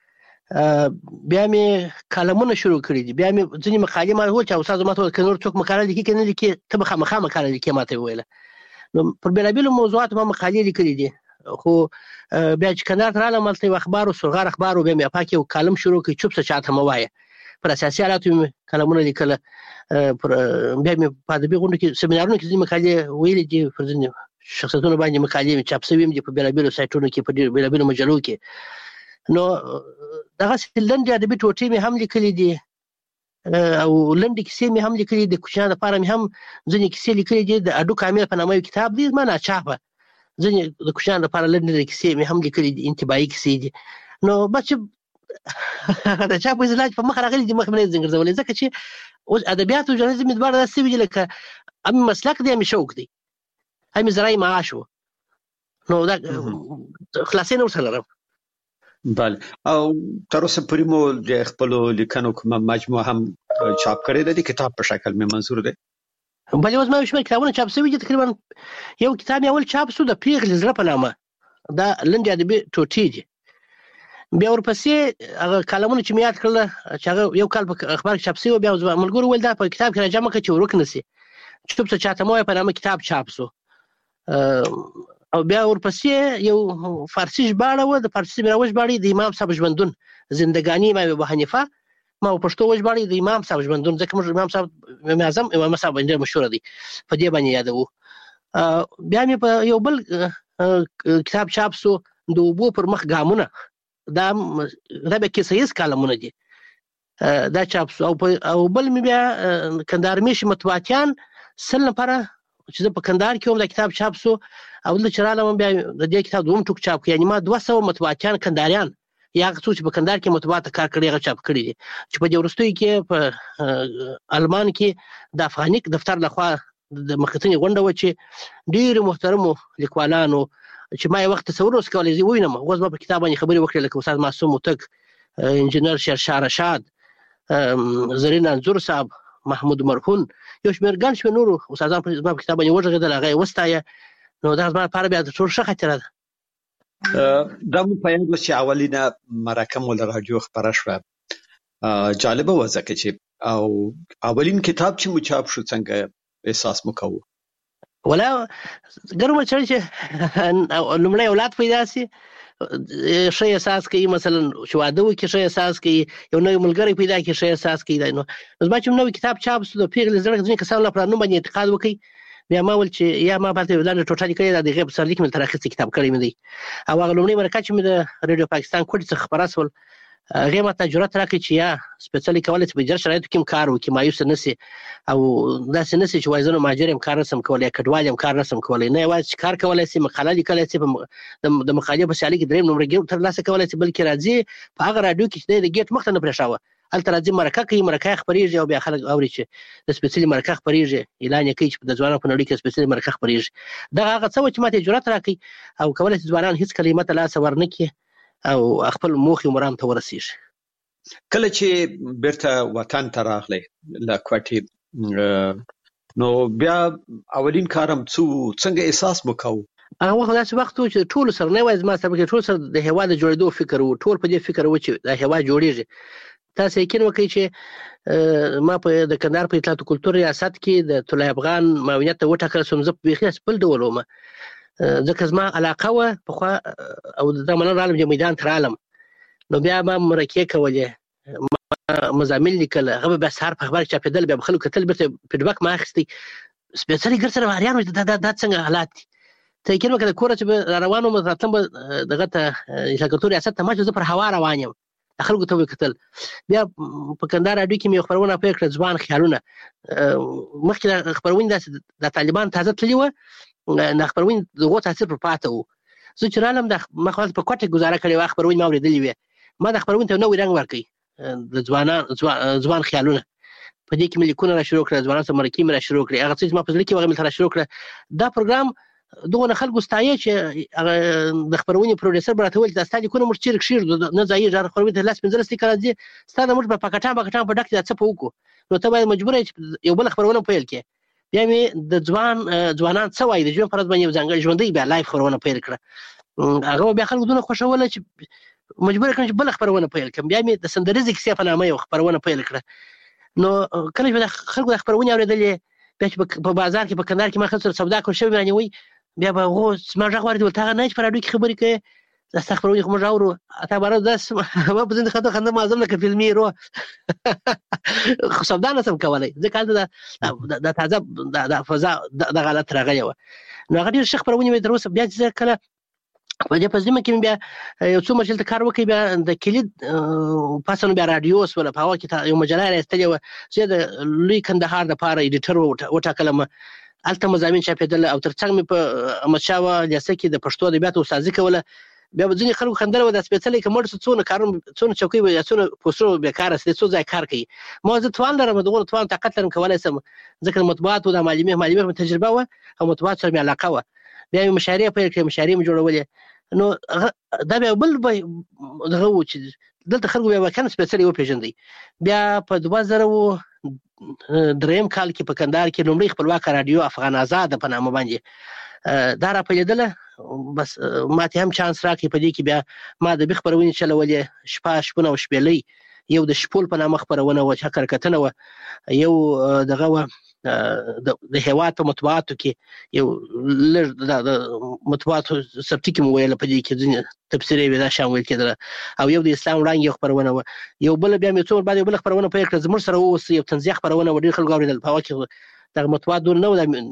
بیا مې کالمونه شروع کړي دي بیا مې ځینې مقالې ما وویل چې استاد ما ته وویل که نور څوک مقاله لیکي که نه لیکي ته به خامخا مقاله لیکې ما ته یې وویله. نو پر بېلابېلو موضوعاتو ما مقالې لیکلي دي خو بیا چې کندهار ته رالم هلته یو اخبار و سرغار اخبار و بیا مې اپا کې یو کالم شروع کړي چوپ څه چاته مه وایه پر اساسي حالاتو مې کالمونه لیکله بیا مې په ادبي غونډو کې سیمینارونو کې ځینې مقالې ویلې دي پر ځینې شخصیتونو باندې مقالې مې چاپ سوي هم دي په بېلابېلو سایټونو کې په بېلابېلو مجلو کې. نو دغسې لنډې ادبي ټوټې مې هم لیکلي دي او لنډې کیسې مې هم لیکلي دي کوچنیانو لپاره مې هم ځینې کیسې لیکلي دي د اډو کامل په نامه یو کتاب دی زما ناچاپه ځینې د کوچنیانو لپاره لنډې کیسې مې هم لیکلي دي انتباهي کیسې دي. نو بس چې د چاپ په اصطلاح په مخ راغلي دي مخ مې نه ځنګرځولې ځکه چې اوس ادبیات او ژورنالیزم مې دواړه داسې وي لکه هم مسلک دی هم شوق دی هم زراعي معاش و نو دا خلاصې نه ورسره لرم. بله او تر اوسه پورې مو د خپلو لیکنو کومه مجموعه هم چاپ کړې ده د کتاب په شکل مې منظور دی؟ بله اوس ما یو شمېر کتابونه چاپ شوي دي تقریبا یو کتاب مې اول چاپ شو د پیغلې زړه په نامه دا لنډې ادبي ټوټې دي بیا ورپسې هغه کالمونه چې مې یاد کړله چې هغه یو کال په اخبار کې چاپ شوي بیا ملګرو وویل دا په کتاب کې راجمع کړه چې ورک نه شي چوپ څه چاته مه وایه په نامه کتاب چاپ شو او بیا ورپسې یو فارسي ژباړه وه د فارسي مې راوژباړې د امام صاحب ژوندون زندګاني امام ابو حنیفه ما په پښتو وژباړې د امام صاحب ژوندون ځکه موږ امام صاحب امام اعظم امام صاحب ډېر مشهوره دی په دې باندې یادوو. بیا مې په یو بل کتاب چاپ شو د اوبو پر مخ ګامونه دا دا بیا کیسه ییز کالمونه دي دا چاپ شو او بل مې بیا کندهار میشي مطبوعاتیان سل نفره چې زه په کندهار کې هم دا کتاب چاپ شو او دلته چې رالم بیا د دې کتاب دوم ټوک چاپ کړ یعنې ما دوه سوه مطبوعاتیان کندهاریان یا هغه څوک چې په کندهار کې مطبوعات کار کړی هغه چاپ کړي دي چې په دې وروستیو کې په المان کې د افغانیک دفتر لخوا د مخکتنې غونډه وه چې ډېرو محترمو لیکوالانو چې ما یو وخت تصور اوس کولی زه ووینم اوس ما په کتاب باندې خبرې وکړې لکه استاد معصوم هوتک انجینر شیرشاه رشاد زرین انځور صاحب محمود مرهون یو شمېر ګڼ شمېر نورو استادان زما په کتاب باندې وغږېدل هغه یې وستایه نو دا زما لپاره بیا د ټول ښه خاطره ده. دا مو په یاد چې اولینه مرکه مو له راډیو خپره شوه جالبه وه ځکه چې او اولین کتاب چې مو چاپ شو څنګه احساس مو کوو؟ ولا ګرمه چړې چې لومړی اولاد پیدا شي ښه احساس کوي مثلا چې واده وکړي ښه احساس کوي یو نوی ملګری پیدا کړي ښه احساس کوي نو زما چې نوی کتاب چاپ شو د پیغلې زړه ځینې کسانو لپاره نوم باندې انتقاد وکړي بیا ما ویل چې یا ما هلته یو لنډه ټوټه لیکلې ده د هغې په سرلیک مې درته راخیستی کتاب کړی مې دی او هغه لومړۍ مرکه چې مې د ریډیو پاکستان کوټې څخه خپره شول هغې ما ته جرأت راکړی چې یا سپېڅلي کولی چې په جر شرایطو کې هم کار وکړي مایوسه نه سي او داسې نه سي چې وایي زه نو مهاجر یم کار نه شم کولی یا کډوال یم کار نه شم کولی نه یوازې چې کار کولی سي مقاله لیکلی سي د مقالې په سیالۍ کې درېیم نمره ترلاسه کولی سي بلکې راځي په هغه راډیو کې چې دی د ګیټ مخ ته نه پرېښاوه هلته راځي مرکه کوي مرکه یې خپرېږي او بیا خلک اوري چې د سپېڅلي مرکه خپرېږي اعلان یې کوي چې د ځوانانو په نړۍ کې سپېڅلي مرکه خپرېږي دغه هغه څه وه چې ما ته یې جرأت راکوي او کولی شي ځوانان هېڅکله یې ماته لاسه ورنه کړي او خپل موخې او مرام ته ورسېږي. کله چې بیرته وطن ته راغلی له کوټې نو بیا اولین کارم څه څنګه احساس مو کوو؟ هغه وخت داسې وخت و چې ټول سره نه وای زما سره کې ټول سره د هیواد جوړېدو فکر وو، ټول په دې فکر وو چې د هیواد جوړیږي. تاسو یقین وکړئ چې ما په د کندهار په اطلاعات او کلتور ریاست کې د طلای افغان معاونیت ته وټاکل شوم. زه په بېخي بل ډول وم، ځکه زما علاقه وه پخوا او د مننه رالم چې میدان ته رالم، نو بیا ما مرکې کولې، مضامین لیکل، هغه به بیا سهار په اخبار کې چاپېدل، بیا به خلکو کتل، بیرته فیډبک ما اخیستی. سپېڅلي ګر سره هریان دا دا څنګه حالات دي. ته یقین وکړه د کوره چې به را روان وم راتلم به دغه ته اطلاعات او کلتور ریاست ته، ما چې زه پر هوا روان یم خلکو ته وکتل. بیا په کندهار راډیو کې مې خبرونه پیل کړه، ځوان خیالونه. مخکې د خبرونې داسې د طالبان تازه تللي وه، د خبرونې د هغو تاثیر پر پاته و. زه چې رالم ما خو په کوټه ګزاره کړې وه، خبرونې ما اورېدلې وې. ما د خبرونې ته نوی رنګ ورکړی، د ځوانان ځوان خیالونه. په دې کې مې لیکونه را شروع کړه، ځوانانو سره مرکې مې را شروع کړې، هغه څه چې ما په زړه کې وه هغه مې را شروع کړه. دا پروګرام دغه خلکو ستایي چې د خبرونې پروډوسر به راته ویل دا ستا لیکونه موږ چېرې کښېږدو، نه ځایېږي، هغه خبرونې ته لس پنځلس لیکه راځي، ستا د موږ په پاکټان پاکټان په ډک کې دا څه په وکړو، نو ته باید مجبوره یې چې یو بله خبرونه پیل کړې. بیا مې د ځوان ځوانان څه وایي د ژوند په ورځ باندې یو ځانګړی ژوندی بیا لایف خبرونه پیل کړه. هغه بیا خلکو دونه خوښوله چې مجبوره کړم چې بله خبرونه پیل کړم. بیا مې د سندریزې کیسې په نامه یو خبرونه پیل کړه. نو کله چې د خلکو د خبرونې اورېدلې، بیا چې په بازار کې په کندهار کې ما خلکو سره سودا کړل شوي رانیوي، بیا به هغو زما غږ واورېد، ول ته هغه نه چې په راډیو کې خبرې کوې، دا ستا خبرونې خو موږ اورو، اته باره داسې ما په ځینې خاطر خنده معظم لکه فلمي هیرو خو سودا نه شم کولی، ځکه هلته د تازه د فضا دغه حالت راغلی وه. نو هغه ډېر ښه خبرونې مې تر اوسه. بیا چې زه کله په دې په ذمه کې بیا یو څو مجلې ته کار وکړي، بیا د کلید پاسه نو بیا راډیو شوله، په هغه کې یو مجله یې راایستلې وه، زه د لوی کندهار دپاره ایډیټر وټاکلم. هلته مضامین چاپېدل او تر څنګ مې په احمدشاه لیسه کې د پښتو ادبیاتو استادي کوله. بیا به ځینې خلکو خندل، دا سپېڅلی که مړ شو څونه کارونه څونه چوکۍ به یا څونه پوسټرونه بېکاره شي، څو ځای کار کوي. ما زه توان لرم، دغو توان طاقت لرم، کولی شم، ځکه د مطبوعاتو د معلمې معلمې مې تجربه وه او مطبوعاتو سره مې علاقه وه. بیا مې مشاعرې پیل کړې، مشاعرې مې جوړولې. نو دا بیا بل دغه و چې دلته خلکو بیا واقعا سپېڅلی وپېژندئ. بیا په دوه زره دریم کال کې په کندهار کې لومړی خپلواکه راډیو افغان آزاده په نامه باندې دا راپیلېدله. بس ما ته هم چانس راکړی، په دې کې بیا ما د بې خپرونې چلولې، شپه شپونه او شپېلۍ، یو د شپول په نامه خپرونه وه چې حقرکتنه وه، یو دغه وه د هېواد په مطبوعاتو کې یو لږ د مطبوعاتو سبټي کې مو ویله، په دې کې ځینې تبصرې وې دا شیان ویل کېدله، او یو د اسلام وړانګې یو خپرونه وه. یو بله بیا مې څو ور بعد یو بله خپرونه پیل کړه زموږ سره واوسئ، یو طنزیه خپرونه وه، ډېر خلکو اورېدل. په هغه کې دغه مطبوعات دونه نه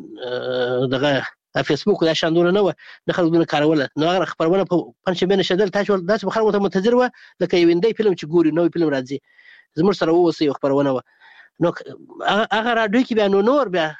وه، دغه فیسبوک دا شیان دونه نه وه، نه خلکو دونه کاروله. نو هغه خپرونه په پنجشنبې نشېدل، داسې به خلکو ته منتظر وه لکه یو هندی فلم چې ګوري، نوی فلم راځي. زموږ سره واوسئ یو خپرونه وه. نو هغه راډیو کې بیا نو نور بیا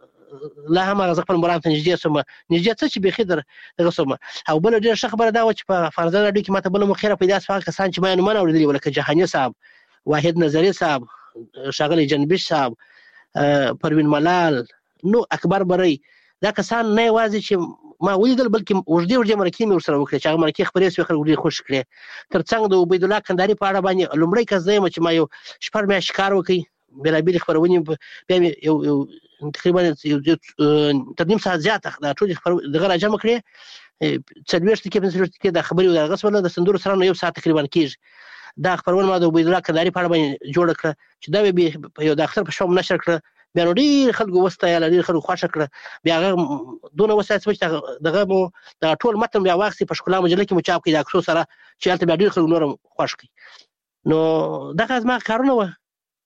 لا هم هغه زه خپل مرام ته نږدې شوم، نږدې څه چې بیخي در دغه شوم. او بله ډېره ښه خبره دا وه چې په فرزان راډیو کې ما ته بله مخیره پیدا شوه، هغه کسان چې ما یې نومونه اورېدلي وو، لکه جهاني صاحب، واحد نظري صاحب، ښاغلی جنبش صاحب، پروین ملال، نو اکبر بری. دا کسان نه یوازې چې ما ولیدل، بلکې اوږدې اوږدې مرکې مې ورسره وکړې چې هغه مرکې خپرې شوې، خلکو ډېر خوښ کړې. تر څنګ د عبیدالله کندهاري په اړه باندې لومړی کس زه یم چې ما یو شپږ میاشتې کار وکړ، بېلابېلې خپرونې، بیا مې یو یو تقریبا تر نیم ساعت زیاته دا ټولې دغه را جمع کړې، څلوېښت دقیقې پنځه څلوېښت دقیقې دا خبرې وې، دغه شوله د سندرو سره نو یو ساعت تقریبا کېږي. دا خپرونه ما د عبیدالله کندهاري په اړه باندې جوړه کړه چې دا مې په یو د اختر په شپه م نشر کړه. بیا نو ډېر خلکو وستایله، ډېر خلکو خوښه کړه. بیا هغه دونه وستایه چې دغه مو دغه ټول متن بیا واخیستې په ښکلا مجله کې مو چاپ کړي د عکسو سره، چې هلته بیا ډېر خلکو نور هم خوښ کړي. نو دغه زما کارونه وه.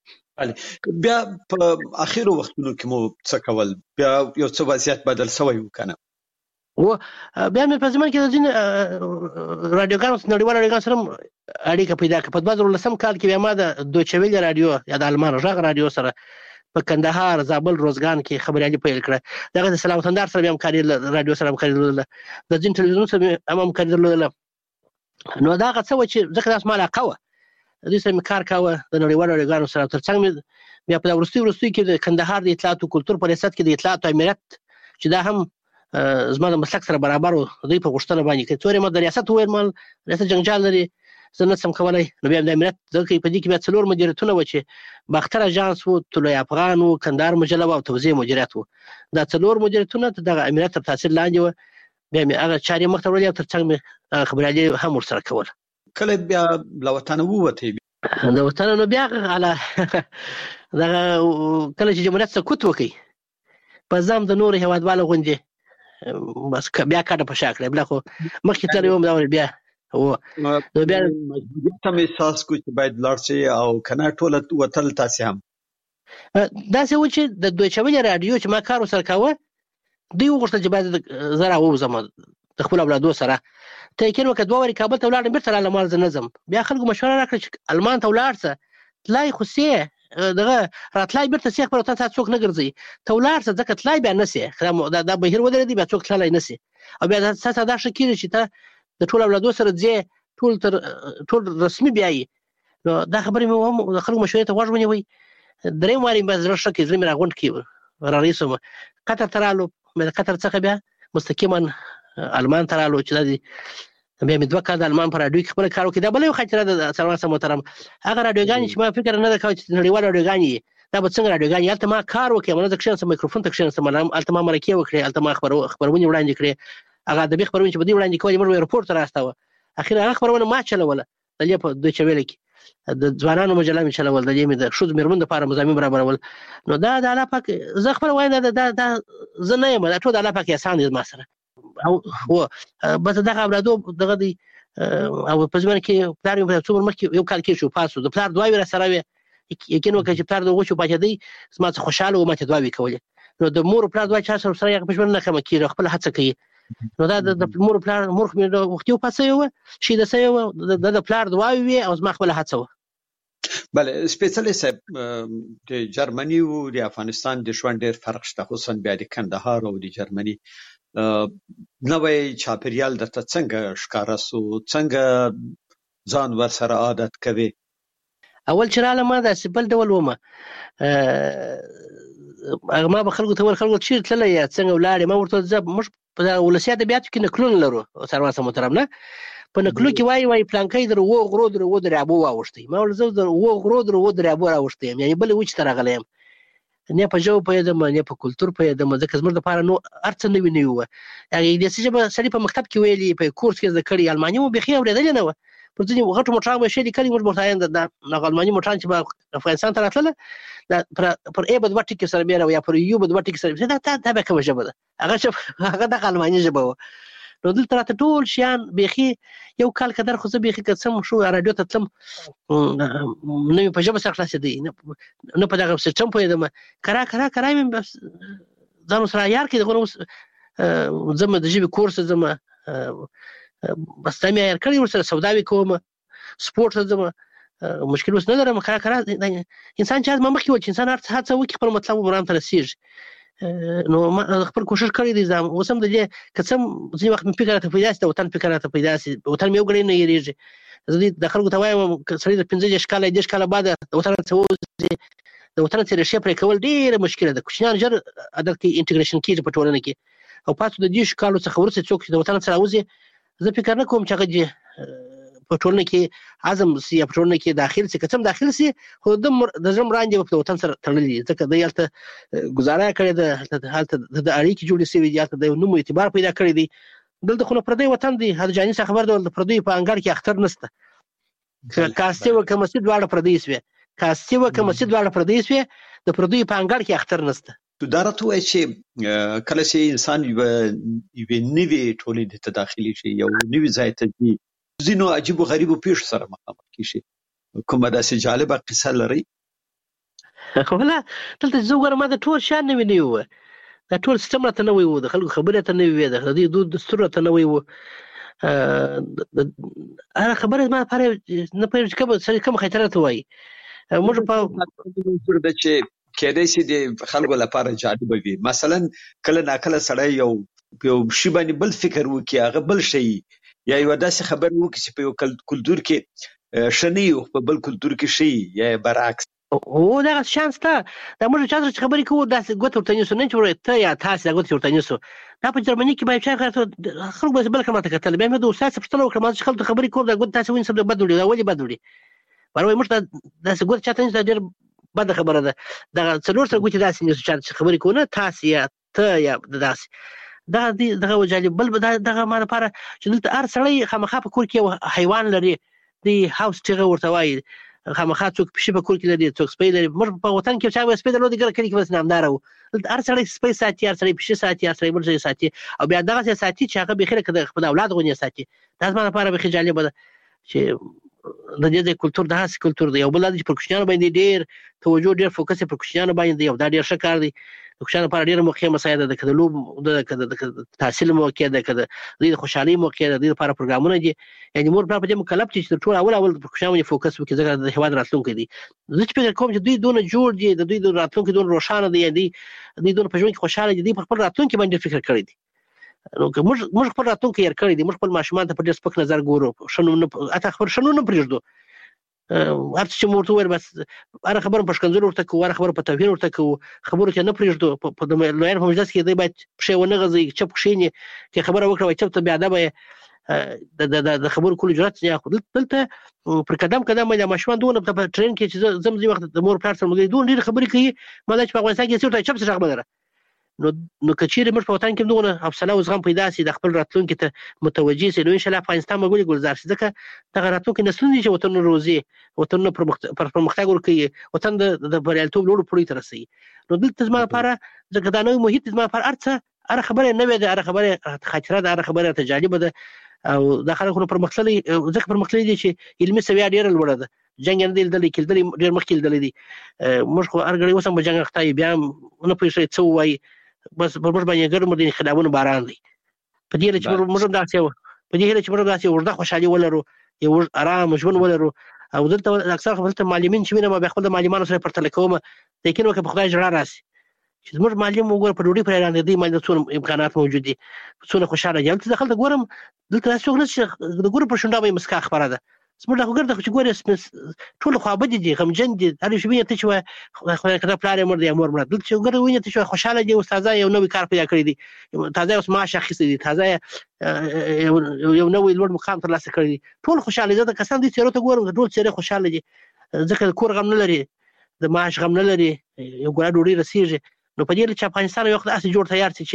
بیا په اخرو وختونو کې مو څه کول؟ بیا یو څه وضعیت بدل شوی و که نه؟ و بیا مې په زمن کې د ځینې راډیوګانو نړیوالو راډیوګانو سره هم اړیکه پیدا کړه. په دوه زره لسم کال کې بیا ما د دویچه ویلې راډیو یا د آلمان غږ راډیو سره په کندهار، زابل، روزګان کې خبریالي پیل کړه. دغه د سلام وطندار سره بیا همکاري راډیو سره همکاري درلوده، د ځینو تلویزیونونو سره هم همکاري درلودله. نو دا هغه څه وه چې ځکه داسې ما علاقه وه، دوی سره مې کار کاوه د نړیوالو راډیوګانو سره. تر څنګ مې بیا په وروستي وروستي کې د کندهار د اطلاعات او کلتور په ریاست کې د اطلاعات او امنیت چې دا هم زما د مسلک سره برابر و، دوی په غوښتنه باندې که څورې ما د ریاست وویل مال ریاست جنجال لري، زه نه شم کولی. نو بیا د امنیت ځکه په دې کې بیا څلور مدیریتونه وه چې باختر اژانس و، طلوع افغان و، کندهار مجله وه او توزیع مدیریت و. دا څلور مدیریتونه د دغه امنیت تر تاثیر لاندې وه. بیا مې هغه چارې مخ ته وړلې او ترڅنګ مې خبريالي هم ورسره کوله. کله بیا له وطنه ووتې؟ د وطن نو بیا على دغه کله چې جمهوریت سقوط وکړي په ځام د نور هیوادوالو غونډې بس بیا کاټه په شا کړې، بل خو مخکې تر یو مداول بیا هو نو بیا مجبوریت هم احساس کو چې باید لاړ شي او کنه ټول وتل تاسو هم دا څه و چې د دوی چوي رادیو چې ما کار وسره کاوه دوی وغوښتل چې باید زرا ووزم د خپل اولادو سره ته یې کینو که دوه وری کابل ته ولاړم بیرته لاله مال نظم بیا خلکو مشوره راکړه چې المان ته ولاړ څه تلای خو سي دغه راتلای بیرته سیخ پر ته څوک نه ګرځي ته ولاړ څه ځکه تلای بیا نسی دا د بهیر ودرې دی بیا څوک تلای نسی او بیا تاسو دا شکیږي چې ته د ټول اولادو سره ځې ټول تر ټول رسمي بیاي نو دا خبرې مې د خلکو مشورې ته غوږ ونیوي درې واري به زړه شکه زمي راغونډ کی را رئیسم قطر ترالو مې قطر څخه بیا مستقیما المان ترالو چې د بیا مې دوه کال د المان پر رادیو کې خپل کار وکړ دا بل یو خاطره د سلام محترم هغه رادیوګانې چې ما فکر نه دا کوي چې نړیوال رادیوګانې دا به څنګه رادیوګانې البته ما کار وکړ منو د کښین سم میکروفون ته کښین سم البته ما مرکه وکړه البته ما خبر خبرونه وړاندې کړې هغه د خبرونه چې بده وړاندې کوي موږ رپورت راستاوه اخیرا هغه خبرونه ما چلوله د لې په دوی چويل کې د ځوانانو مجله مې چلول د دې مې د شود میرمن لپاره مزامین برابرول نو دا د الله پاک زه خبر وایم دا دا زه نه یم دا ټول د الله پاک احسان دی ما سره او هو بس دغه اولادو دغه دی او په ځمن کې پلار په څومره مخکې یو کال کې شو پاسو د پلار دوه ور سره وي یقینو کې چې پلار دغه شو پاتې دی سم څه خوشاله و ماته دوه وی کولې نو د مور پلار دوه چا سره سره یو په ژوند نه کوم کې خپل هڅه کوي نو دا د مور پلار مور مې د وخت یو پاسه یو شي د سیو د پلار دوه وی او ما خپل هڅه و بله سپیشلی صاحب د جرمني او د افغانستان د ژوند ډېر فرق شته خصوصا بیا د کندهار او د جرمني نوې چاپریال د څنګه ښکارا سو څنګه ځان ورسره عادت کوي اول چې رااله ما د سپل ډول ومه هغه ما به خلکو ته ور خلکو چې تللی یا څنګه ولاړې ما ورته ځب مش په ولسی ادبیاتو کې نکلون لرو سره محترم نه په نکلو کې وای وای پلانکې در وو غرو در وو در ابو واوښتي ما ول زه در وو غرو در وو در ابو راوښتي یعنی بل وچ تر غلیم نه په جو په دې نه په کلچر په دې مزه زموږ د پاره نو ارڅ نه ویني و هغه دې چې به سړي په مکتب کې ویلي په کورس کې ذکرې الماني مو بخي اورېدل نه و پر ځینې غټو موټرانو به شي لیکلي موږ مرتاین د الماني موټران چې په افغانستان ته راتله دا پر ای بد وټی کې سره بیا یا پر یو بد وټی کې سره دا دا به کوم ژبه ده هغه هغه د الماني ژبه و نو دلته راته ټول شیان بخي یو کال کدر خو زه بخي قسم شو رادیو ته تلم نو په ژبه سره خلاص دي نه په دغه سیستم په دمه کرا کرا کرا مې ځانو سره یار کې دغه زموږ د ژبې کورس زموږ بس تمه یې کړی ورسره سوداوي کوم سپورت زموږ مشکل وس نه لرم کرا کرا انسان چې ما مخکې و چې انسان هر څه وکړي خپل مطلب مرام ته رسیږي نو ما خپل کوشش کړی دی زم وسم د دې قسم ځي وخت مې فکر ته پیدا سي د وطن فکر ته پیدا سي وطن مې وګړي نه یریږي زه د خلکو ته وایم سړی د پنځه شکاله د شکاله بعد د وطن څه د وطن سره شي پر کول ډیره مشکله ده کوچنیان جر عدالت کې انټیګریشن کیږي په ټولنه کې او پاتو د دې شکالو څخه ورسې څوک د وطن سره اوزي زه فکر نه کوم چې هغه په ټولنه کې عزم سي په ټولنه کې داخل سي کڅم داخل سي خو د د زم راندې په وطن سره تړلې ځکه د یالته گزاره کړې ده حالت د اړیکې جوړې سوي دي د نوم اعتبار پیدا کړی دی دلته خو پردی وطن دی هر جاني څخه خبر د پردی په انګړ کې اختر نسته کاسته و کوم مسجد واړه پردی سوي کاسته و کوم مسجد واړه پردی سوي د پردی په انګړ کې اختر نسته تو درته وای چې کله چې انسان یو نوی ټولنې ته داخلي شي یو نوی ځای ته زینو عجیب و غریب و پیش سره مخامخ کیشي کومه داسې جالبه قصه لري ولا دلته زه ګورم ما د ټول شان نه ویني و دا ټول سیستم ته نه وي و د خلکو خبره ته نه وي د دې دود دستور ته نه وي و انا خبره ما لپاره نه پېژ کوم سړي کوم خطر ته وای موږ په د چې کېدای شي د خلکو لپاره جالب وي مثلا کله ناکله سړی یو یو شی باندې بل فکر وکي هغه بل شي یا یو داسې خبر وکړي چې په یو کلتور کې شنی او په بل کلتور کې شي یا برعکس او دا شانس ته دا موږ چې خبرې کوو داسې ګوت ورته نیسو نه چې ته یا تاسو ګوت ورته نیسو دا په جرمني کې به چې خلک به بل کلمه کتل به مې د استاد په تلو کړم چې خلک خبرې کوو دا ګوت تاسو وینئ سبب بدوړي دا ولې بدوړي ورته موږ داسې ګوت چاته نه ډېر بد خبره ده دا څلور سره ګوت داسې نیسو چې خبرې کوو نه تاسو یا ته یا داسې دغه دغه وجالي بل دغه ما لپاره چې دلته هر سړی خامخا په کور کې حیوان لري دی هاوس ټیغه ورته وایي خامخا څوک پښې په کور کې لري څوک سپی لري موږ په وطن کې چا سپی درلود ګر کلی کې بس نامدار وو هر سړی سپی ساتي هر سړی پښې ساتي هر سړی بل څه ساتي او بیا دغه ساتي چې هغه بخیره کده خپل اولاد غونې ساتي دا زما لپاره به خجالي بده چې د دې کلچر د هاس کلچر دی او بل د پرکشنانو باندې ډیر توجه ډیر فوکس پرکشنانو باندې او دا ډیر ښه کار دی د پرکشنانو لپاره ډیر مخه مسایده د کده لوب د تحصیل موقع د کده د خوشحالي موقع د لپاره پروګرامونه دي یعنی مور په دې مکلف چې ټول اول اول پرکشنانو باندې فوکس وکړي ځکه د هواد راتلونکي دي زه چې فکر کوم چې دوی دونه جوړ دي د دوی د راتلونکي دونه روښانه دي یعنی دوی دونه په ژوند کې خوشاله دي په خپل راتلونکي باندې فکر کړی دي نو موږ موږ خپل راتلونکي یې کړی دي موږ خپل ماشومان ته په ډېر سپک نظر ګورو شنو نه اته خبر شنو نه پرېږدو هر څه مورته وایي بس هر خبره په شکنځل ورته کوو هر خبره په توهین ورته کوو خبرو کې نه پرېږدو په د لویر په مجلس کې دی باید پښې ونه غځي چپ کښیني چې خبره وکړه وای چپ ته بیا ادب د د خبرو کولو جرأت نه اخلي دلته پر قدم قدم د ماشومان دونه په ټرین کې چې زم زی وخت د مور پلار سره مګي دونه ډېر خبرې کوي ما د افغانستان کې څه چپ څه خبره نو نو کچېره موږ په وطن کې دونه حوصله او زغم پیدا سي د خپل راتلونکي ته متوجي سي نو ان شاء الله افغانستان مګولي ګلزار شي ځکه دغه راتلونکي نسلونه چې وطن روزي وطن پر پرمختګ ورکوي وطن د بریالیتوب لوړ پوړی ته رسي نو دلته زما لپاره ځکه دا نوې محیط زما لپاره ارڅه هر خبره نه وي هر خبره خاطره ده هر خبره ته جالبه ده او دا خلکو پر مخلي ځکه پر مخلي دي چې علمي سویا ډیره لوړه ده جنگ نه دی دلته کې ډیر مخکې دلته دي موږ خو ارګړی وسم په جنگ اخته بیا نه پېښې څو وای بس په موږ باندې ګرم دي خلابونه باران دي په دې چې موږ داسې و په دې چې موږ داسې ورده خوشحالي ولرو یو آرام ژوند ولرو او دلته اکثر خپل معلمین چې وینم به خپل معلمانو سره پرتل کوم لیکن وکه په خدای جوړه راسي چې موږ معلم وګور په ډوډۍ پر اړه دي باندې څونه امکانات موجود دي څونه خوشاله دي دلته دخل ګورم دلته څوک نه د ګور په شونډه باندې مسکا خبره ده سمره خو ګرځي چې ګورې ټول خو ابدي دي غمجن دي هر شي ویني ته چې خو کله پلار مر دي امر مر دلته چې ګورې ویني ته چې خوشاله دي استاد یو نوې کار پیدا کړی دي تازه اوس معاش اخیستي دي تازه یو نوې لوړ مقام ترلاسه کړی دي ټول خوشاله دي کسان دي چې ته ګورم ټول چې خوشاله دي ځکه کور غم نه لري د معاش غم نه لري یو ګوره ډوډۍ رسیږي نو په دې چې افغانستان یو وخت اسې جوړ تیار شي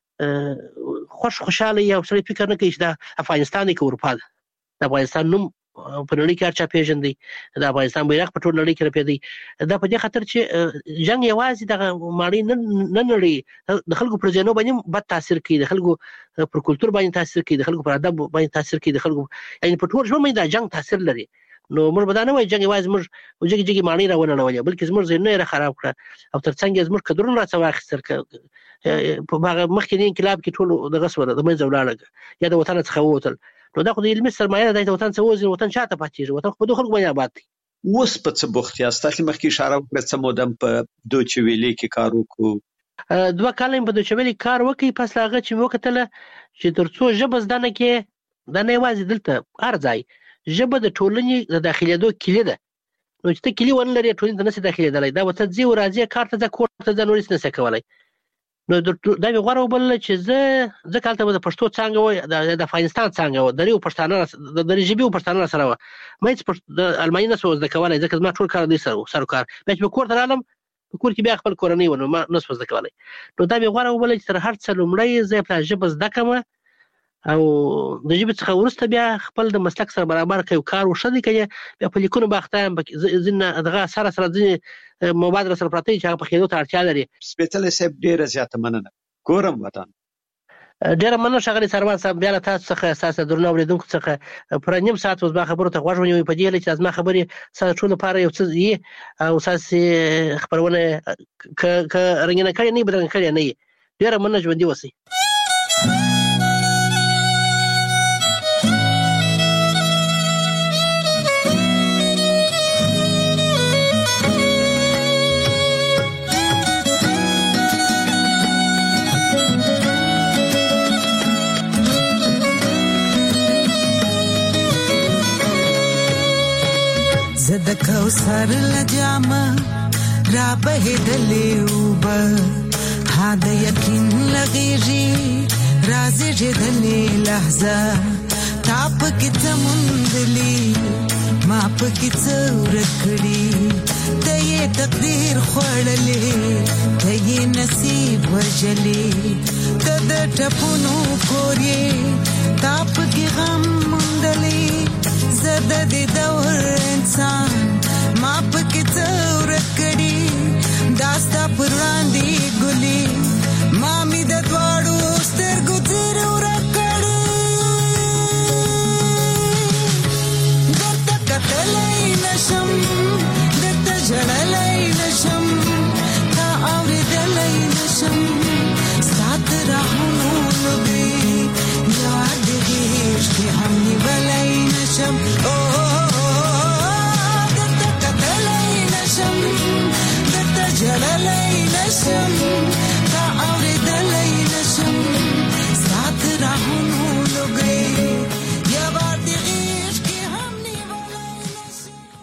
چې خوش خوشاله یو سړی فکر نه کوي چې د افغانستان کې اروپا د افغانستان نوم په نړۍ کې هرچا پیژندي د افغانستان بیرغ په ټول نړۍ کې رپېدی دا په دې خاطر چې جنگ یوازې دغه ماړی نه نړۍ د خلکو پر ځینو باندې بد تاثیر کوي د خلکو پر کلچر باندې تاثیر کوي د خلکو پر ادب باندې تاثیر کوي د خلکو یعنی په ټول ژوند باندې دا جنگ تاثیر لري نو موږ به دا نه وایو جنگ یوازې موږ وجګي جګي ماړی راونه نه بلکې زموږ ذهنونه یې خراب کړه او ترڅنګ زموږ قدرونه راڅ واخیستل په هغه مخکې انقلاب کې ټول دغه سره د منځ ولاړه یا د وطن څخه ووتل نو دا خو د علمي سرمایه ده د وطن څخه وځي وطن شاته پاتېږي وطن خو په دوه خلکو باندې آباد دي اوس په څه بوخت یاست تاسو مخکې اشاره وکړه څه مودم په دوچ ویلې کې کار وکړو دوه کاله په دوچ ویلې کار وکړي پس هغه چې وکتل چې ترڅو ژبه زده نه کې دا نه یوازې دلته هر ځای ژبه د ټولنې د داخليدو کلی ده نو چې ته کلی ونه لري ټولنې ته نشي داخليدلای دا وته ځي ورازي کار ته ځه کور ته ځه نورې نشي کولای نو دا به غوړو بل چې زه ځکه تل د پښتو څنګه و د افغانستان څنګه و د ریو پښتانه د ریجبیو پښتانه سره و مې د الماني نه سوز د کولای ځکه ما ټول کار دي سره سره کار به په کور ته رالم په کور کې بیا خپل کورنۍ ونه ما نه سوز د کولای نو دا به غوړو بل چې تر هر څه لومړی زه په ژبه زده کوم او د ژبې څخه ورسته بیا خپل د مسلک سره برابر کوي کار وشدي کوي بیا په لیکونو باختایم ځینې دغه سره سره ځینې مبادره سره پراته چې هغه په خېدو ته اړتیا لري سپېڅلې صاحب ډېره زیاته مننه ګورم وطن ډېره مننه ښاغلي سروان صاحب بیا له تاسو څخه اساسا درنو اوریدونکو څخه پر نیم ساعت اوس به خبرو ته غوږ ونیوي په دې لچ چې ما خبرې سره ټول لپاره یو څه یې او اساس خبرونه ک ک رنګینه کړي نه بدرنګ کړي نه ډېره مننه ژوندۍ وسی زد کوثر لجامه را بهدلې وب ها د یقین لغېږي رازې دلې لحظه تاپ کې تمندلي ما پکې څور کړی ته یې تقدیر خوړلې ته یې نصیب وجلې ته د ټپونو کورې تا پکې غم مندلې زده د دور